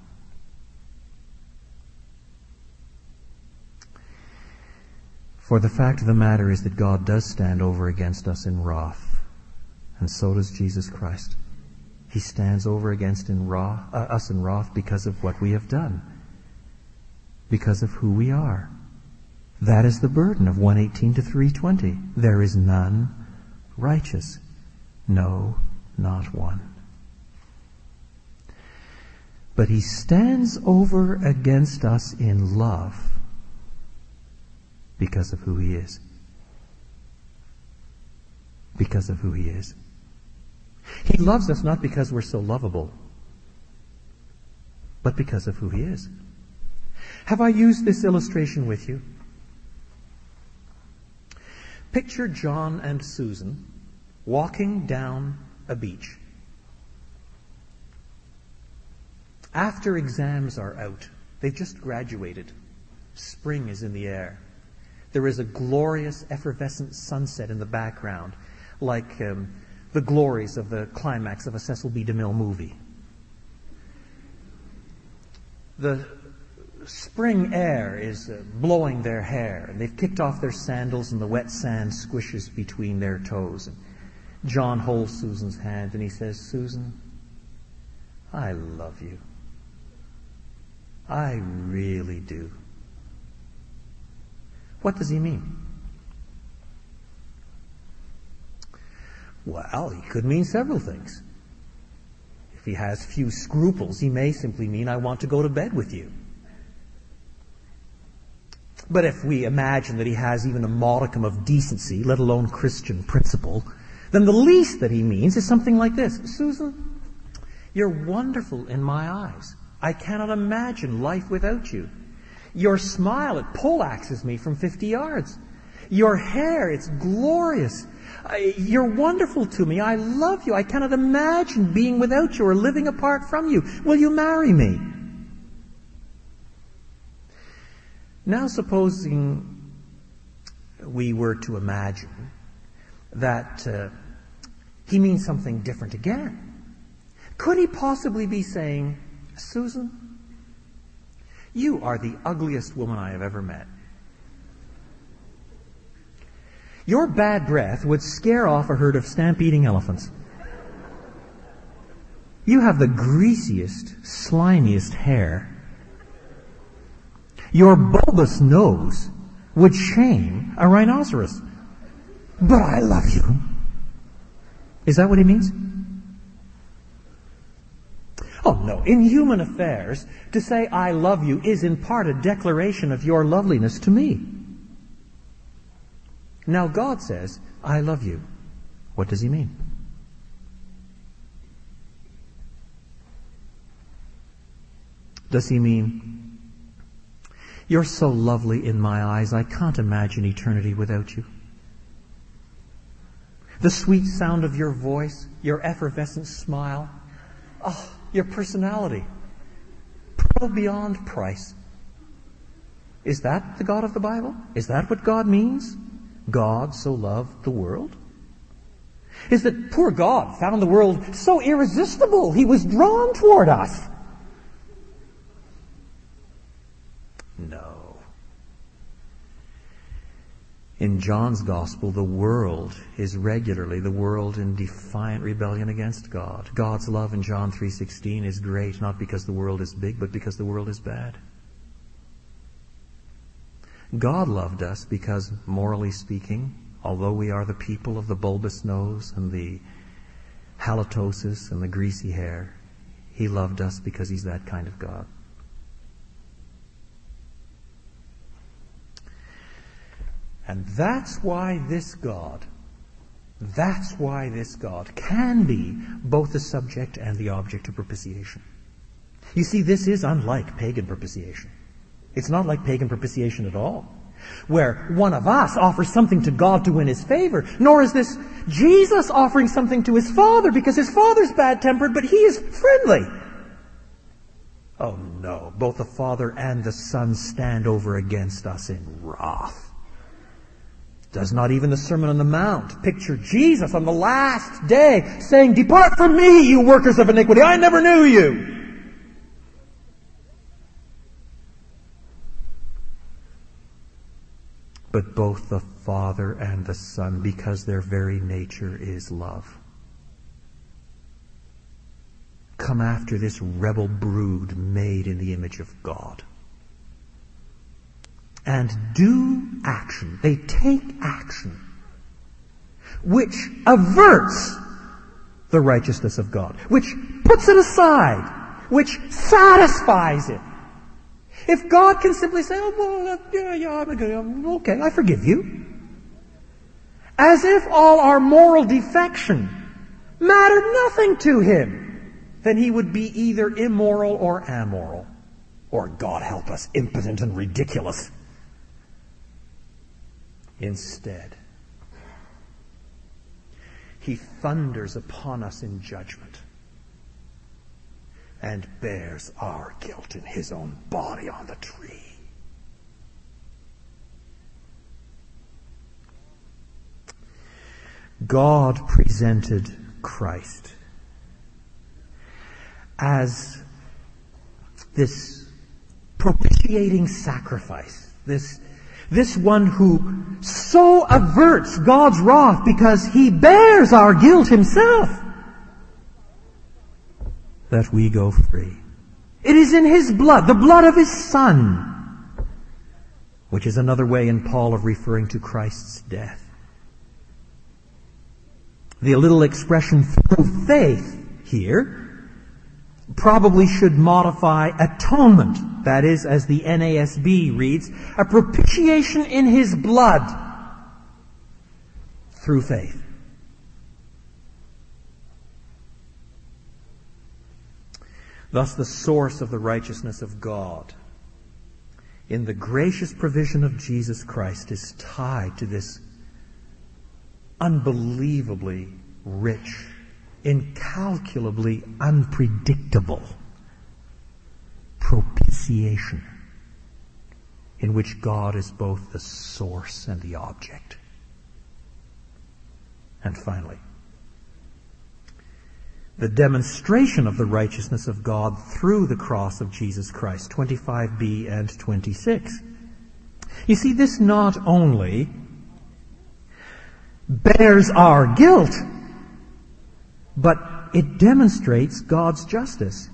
For the fact of the matter is that God does stand over against us in wrath. And so does Jesus Christ. He stands over against us in wrath because of what we have done. Because of who we are. That is the burden of 1:18 to 3:20. There is none righteous. No, not one. But He stands over against us in love because of who He is. Because of who He is. He loves us not because we're so lovable, but because of who He is. Have I used this illustration with you? Picture John and Susan walking down a beach. After exams are out, they've just graduated. Spring is in the air. There is a glorious, effervescent sunset in the background, like the glories of the climax of a Cecil B. DeMille movie. The spring air is blowing their hair, and they've kicked off their sandals, and the wet sand squishes between their toes. John holds Susan's hand and he says, "Susan, I love you. I really do." What does he mean? Well, he could mean several things. If he has few scruples, he may simply mean, "I want to go to bed with you." But if we imagine that he has even a modicum of decency, let alone Christian principle, then the least that he means is something like this: "Susan, you're wonderful in my eyes. I cannot imagine life without you. Your smile, it poleaxes me from 50 yards. Your hair, it's glorious. You're wonderful to me. I love you. I cannot imagine being without you or living apart from you. Will you marry me?" Now, supposing we were to imagine that he means something different again. Could he possibly be saying, "Susan, you are the ugliest woman I have ever met. Your bad breath would scare off a herd of stamp-eating elephants. You have the greasiest, slimiest hair. Your bulbous nose would shame a rhinoceros. But I love you." Is that what he means? Oh no, in human affairs, to say "I love you" is in part a declaration of your loveliness to me. Now God says, "I love you." What does he mean? Does he mean, "You're so lovely in my eyes, I can't imagine eternity without you"? The sweet sound of your voice, your effervescent smile, your personality, pearl beyond price. Is that the God of the Bible? Is that what God means? God so loved the world? Is that poor God found the world so irresistible he was drawn toward us? No. In John's Gospel, the world is regularly the world in defiant rebellion against God. God's love in John 3:16 is great, not because the world is big, but because the world is bad. God loved us because, morally speaking, although we are the people of the bulbous nose and the halitosis and the greasy hair, he loved us because he's that kind of God. And that's why this God can be both the subject and the object of propitiation. You see, this is unlike pagan propitiation. It's not like pagan propitiation at all, where one of us offers something to God to win his favor, nor is this Jesus offering something to his Father because his Father's bad-tempered, but he is friendly. Oh no, both the Father and the Son stand over against us in wrath. Does not even the Sermon on the Mount picture Jesus on the last day saying, "Depart from me, you workers of iniquity, I never knew you"? But both the Father and the Son, because their very nature is love, come after this rebel brood made in the image of God. And do action. They take action which averts the righteousness of God, which puts it aside, which satisfies it. If God can simply say, "Oh, well, I'm okay, I forgive you," as if all our moral defection mattered nothing to him, then he would be either immoral or amoral, or, God help us, impotent and ridiculous. Instead, he thunders upon us in judgment and bears our guilt in his own body on the tree. God presented Christ as this propitiating sacrifice, this This one who so averts God's wrath because he bears our guilt himself, that we go free. It is in his blood, the blood of his Son, which is another way in Paul of referring to Christ's death. The little expression through faith here probably should modify atonement. That is, as the NASB reads, a propitiation in his blood through faith. Thus, the source of the righteousness of God in the gracious provision of Jesus Christ is tied to this unbelievably rich, incalculably unpredictable propitiation in which God is both the source and the object. And finally, the demonstration of the righteousness of God through the cross of Jesus Christ, 25b and 26. You see, this not only bears our guilt, but it demonstrates God's justice.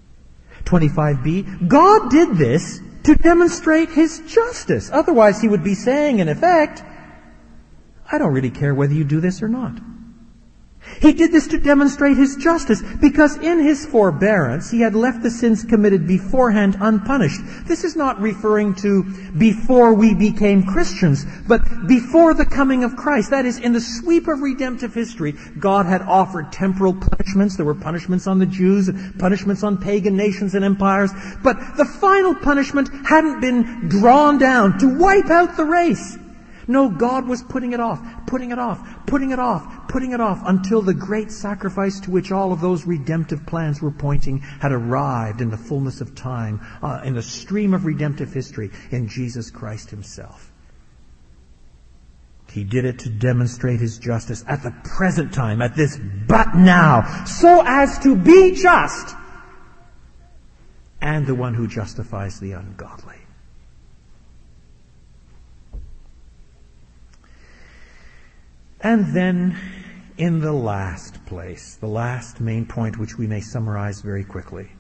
25b, God did this to demonstrate his justice. Otherwise, he would be saying, in effect, I don't really care whether you do this or not. He did this to demonstrate his justice because in his forbearance he had left the sins committed beforehand unpunished. This is not referring to before we became Christians, but before the coming of Christ. That is, in the sweep of redemptive history, God had offered temporal punishments. There were punishments on the Jews, punishments on pagan nations and empires, but the final punishment hadn't been drawn down to wipe out the race. No, God was putting it off until the great sacrifice to which all of those redemptive plans were pointing had arrived in the fullness of time, in the stream of redemptive history, in Jesus Christ himself. He did it to demonstrate his justice at the present time, at this but now, so as to be just and the one who justifies the ungodly. And then, in the last place, the last main point which we may summarize very quickly,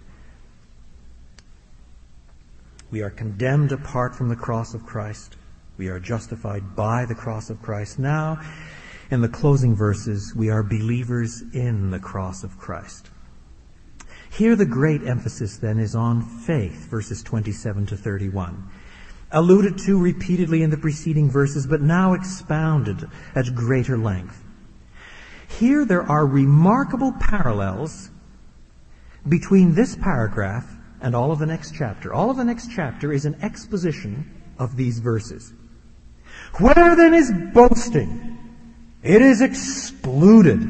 we are condemned apart from the cross of Christ. We are justified by the cross of Christ. Now, in the closing verses, we are believers in the cross of Christ. Here the great emphasis then is on faith, verses 27 to 31. Alluded to repeatedly in the preceding verses, but now expounded at greater length. Here there are remarkable parallels between this paragraph and all of the next chapter. All of the next chapter is an exposition of these verses. Where then is boasting? It is excluded.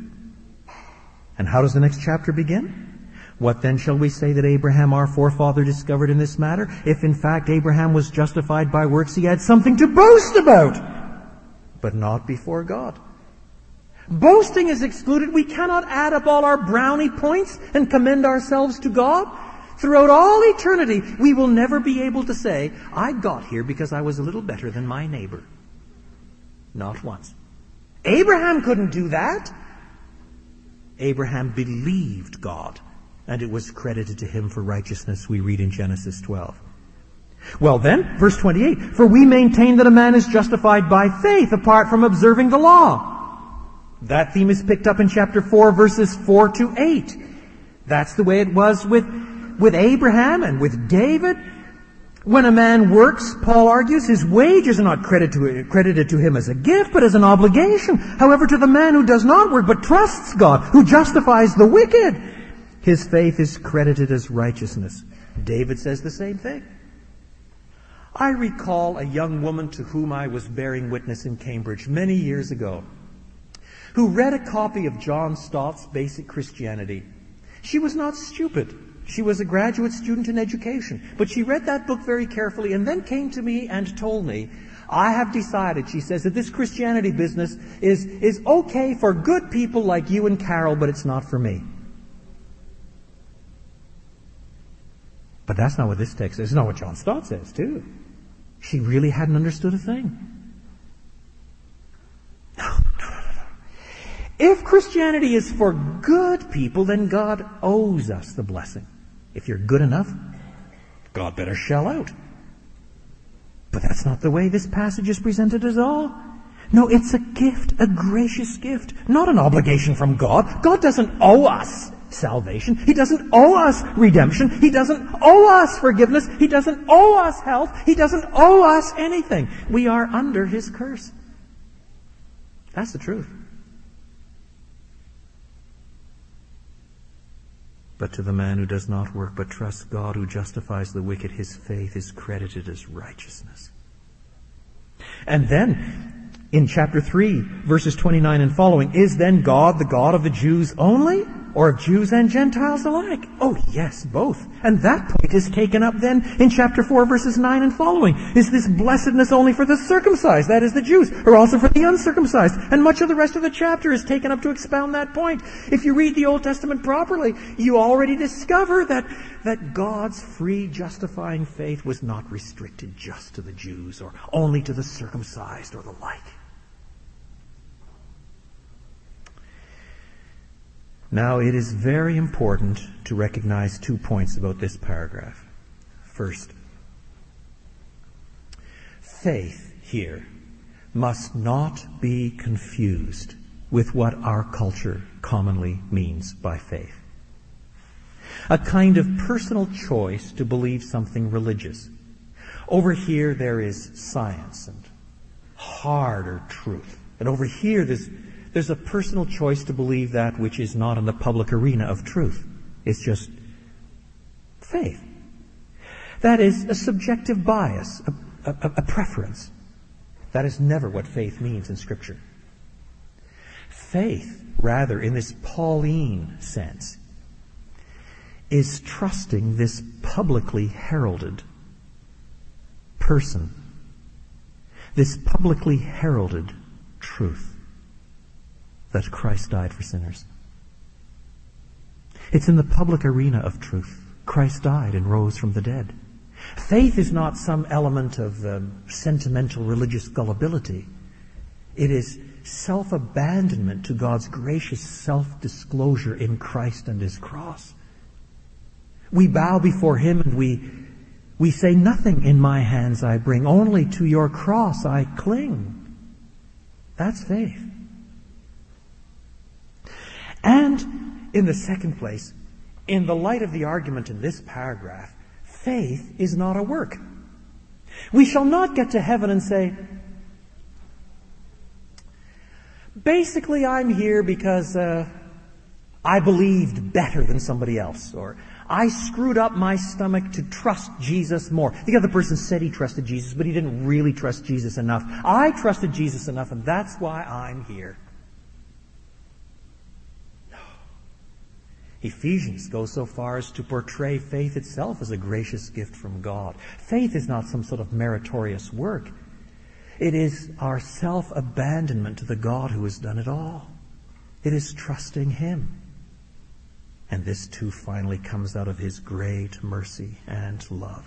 And how does the next chapter begin? What then shall we say that Abraham our forefather discovered in this matter? If in fact Abraham was justified by works, he had something to boast about, but not before God. Boasting is excluded. We cannot add up all our brownie points and commend ourselves to God. Throughout all eternity, we will never be able to say, I got here because I was a little better than my neighbor. Not once. Abraham couldn't do that. Abraham believed God, and it was credited to him for righteousness, we read in Genesis 12. Well then, verse 28, for we maintain that a man is justified by faith apart from observing the law. That theme is picked up in chapter 4, verses 4 to 8. That's the way it was with Abraham and with David. When a man works, Paul argues, his wages are not credited to him as a gift, but as an obligation. However, to the man who does not work, but trusts God, who justifies the wicked, his faith is credited as righteousness. David says the same thing. I recall a young woman to whom I was bearing witness in Cambridge many years ago, who read a copy of John Stott's Basic Christianity. She was not stupid. She was a graduate student in education. But she read that book very carefully and then came to me and told me, I have decided, she says, that this Christianity business is okay for good people like you and Carol, but it's not for me. But that's not what this text says. It's not what John Stott says, too. She really hadn't understood a thing. No. If Christianity is for good people, then God owes us the blessing. If you're good enough, God better shell out. But that's not the way this passage is presented at all. No, it's a gift, a gracious gift, not an obligation from God. God doesn't owe us salvation. He doesn't owe us redemption. He doesn't owe us forgiveness. He doesn't owe us health. He doesn't owe us anything. We are under His curse. That's the truth. But to the man who does not work but trusts God who justifies the wicked, his faith is credited as righteousness. And then, in chapter 3, verses 29 and following, is then God the God of the Jews only, or of Jews and Gentiles alike? Oh yes, both. And that point is taken up then in chapter 4, verses 9 and following. Is this blessedness only for the circumcised, that is the Jews, or also for the uncircumcised? And much of the rest of the chapter is taken up to expound that point. If you read the Old Testament properly, you already discover that God's free justifying faith was not restricted just to the Jews, or only to the circumcised, or the like. Now, it is very important to recognize 2 points about this paragraph. First, faith here must not be confused with what our culture commonly means by faith. A kind of personal choice to believe something religious. Over here there is science and harder truth. And over here there's a personal choice to believe that which is not in the public arena of truth. It's just faith. That is a subjective bias, a preference. That is never what faith means in Scripture. Faith, rather, in this Pauline sense, is trusting this publicly heralded person, this publicly heralded truth, that Christ died for sinners. It's in the public arena of truth. Christ died and rose from the dead. Faith is not some element of sentimental religious gullibility. It is self-abandonment to God's gracious self-disclosure in Christ and His cross. We bow before Him and we say, nothing in my hands I bring, only to your cross I cling. That's faith. And, in the second place, in the light of the argument in this paragraph, faith is not a work. We shall not get to heaven and say, basically I'm here because I believed better than somebody else, or I screwed up my stomach to trust Jesus more. The other person said he trusted Jesus, but he didn't really trust Jesus enough. I trusted Jesus enough, and that's why I'm here. Ephesians goes so far as to portray faith itself as a gracious gift from God. Faith is not some sort of meritorious work. It is our self-abandonment to the God who has done it all. It is trusting Him. And this too finally comes out of His great mercy and love.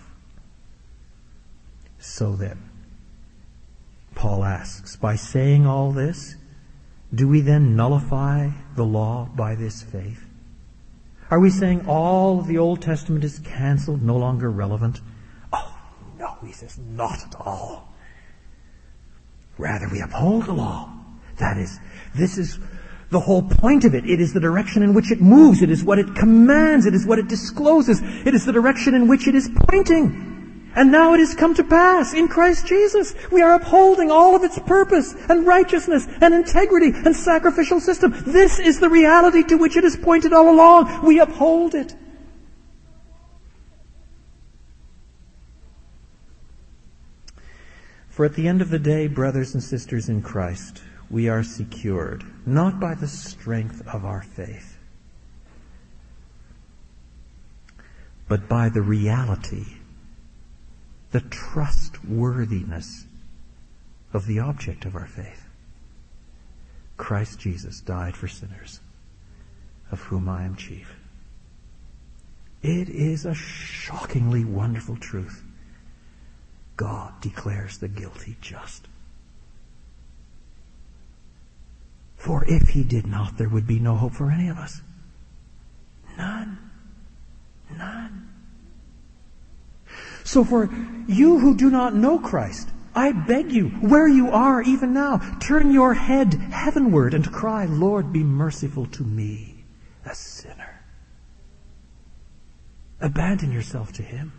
So then, Paul asks, by saying all this, do we then nullify the law by this faith? Are we saying all of the Old Testament is canceled, no longer relevant? Oh, no, he says, not at all. Rather, we uphold the law. That is, this is the whole point of it. It is the direction in which it moves. It is what it commands. It is what it discloses. It is the direction in which it is pointing. And now it has come to pass in Christ Jesus. We are upholding all of its purpose and righteousness and integrity and sacrificial system. This is the reality to which it is pointed all along. We uphold it. For at the end of the day, brothers and sisters in Christ, we are secured, not by the strength of our faith, but by the reality, the trustworthiness of the object of our faith. Christ Jesus died for sinners, of whom I am chief. It is a shockingly wonderful truth. God declares the guilty just. For if he did not, there would be no hope for any of us. None. None. So for you who do not know Christ, I beg you, where you are even now, turn your head heavenward and cry, Lord, be merciful to me, a sinner. Abandon yourself to him.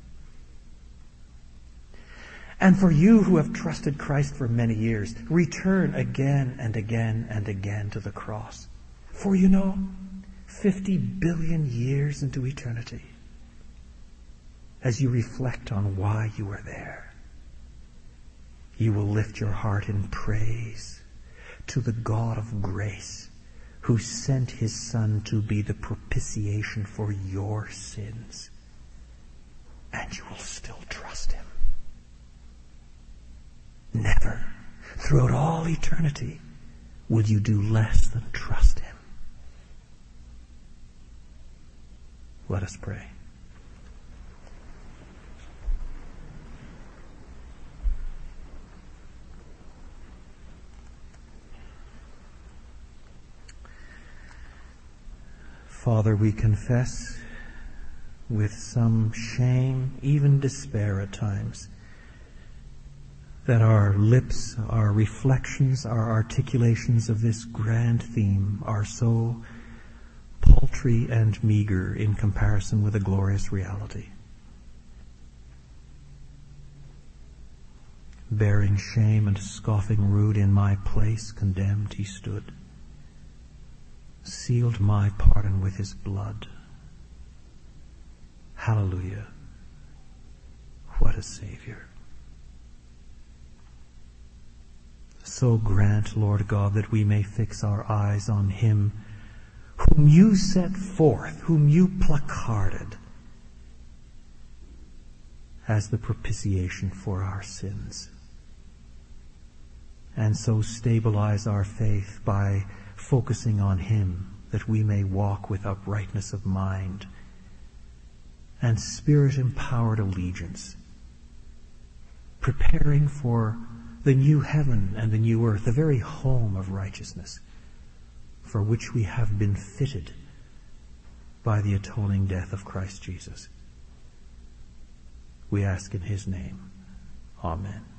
And for you who have trusted Christ for many years, return again and again and again to the cross. For 50 billion years into eternity, as you reflect on why you are there, you will lift your heart in praise to the God of grace, who sent his Son to be the propitiation for your sins. And you will still trust him. Never, throughout all eternity, will you do less than trust him. Let us pray. Father, we confess with some shame, even despair at times, that our lips, our reflections, our articulations of this grand theme are so paltry and meager in comparison with a glorious reality. Bearing shame and scoffing rude, in my place condemned he stood, sealed my pardon with his blood. Hallelujah. What a Savior. So grant, Lord God, that we may fix our eyes on him whom you set forth, whom you placarded as the propitiation for our sins. And so stabilize our faith by focusing on him, that we may walk with uprightness of mind and spirit-empowered allegiance, preparing for the new heaven and the new earth, the very home of righteousness, for which we have been fitted by the atoning death of Christ Jesus. We ask in his name. Amen.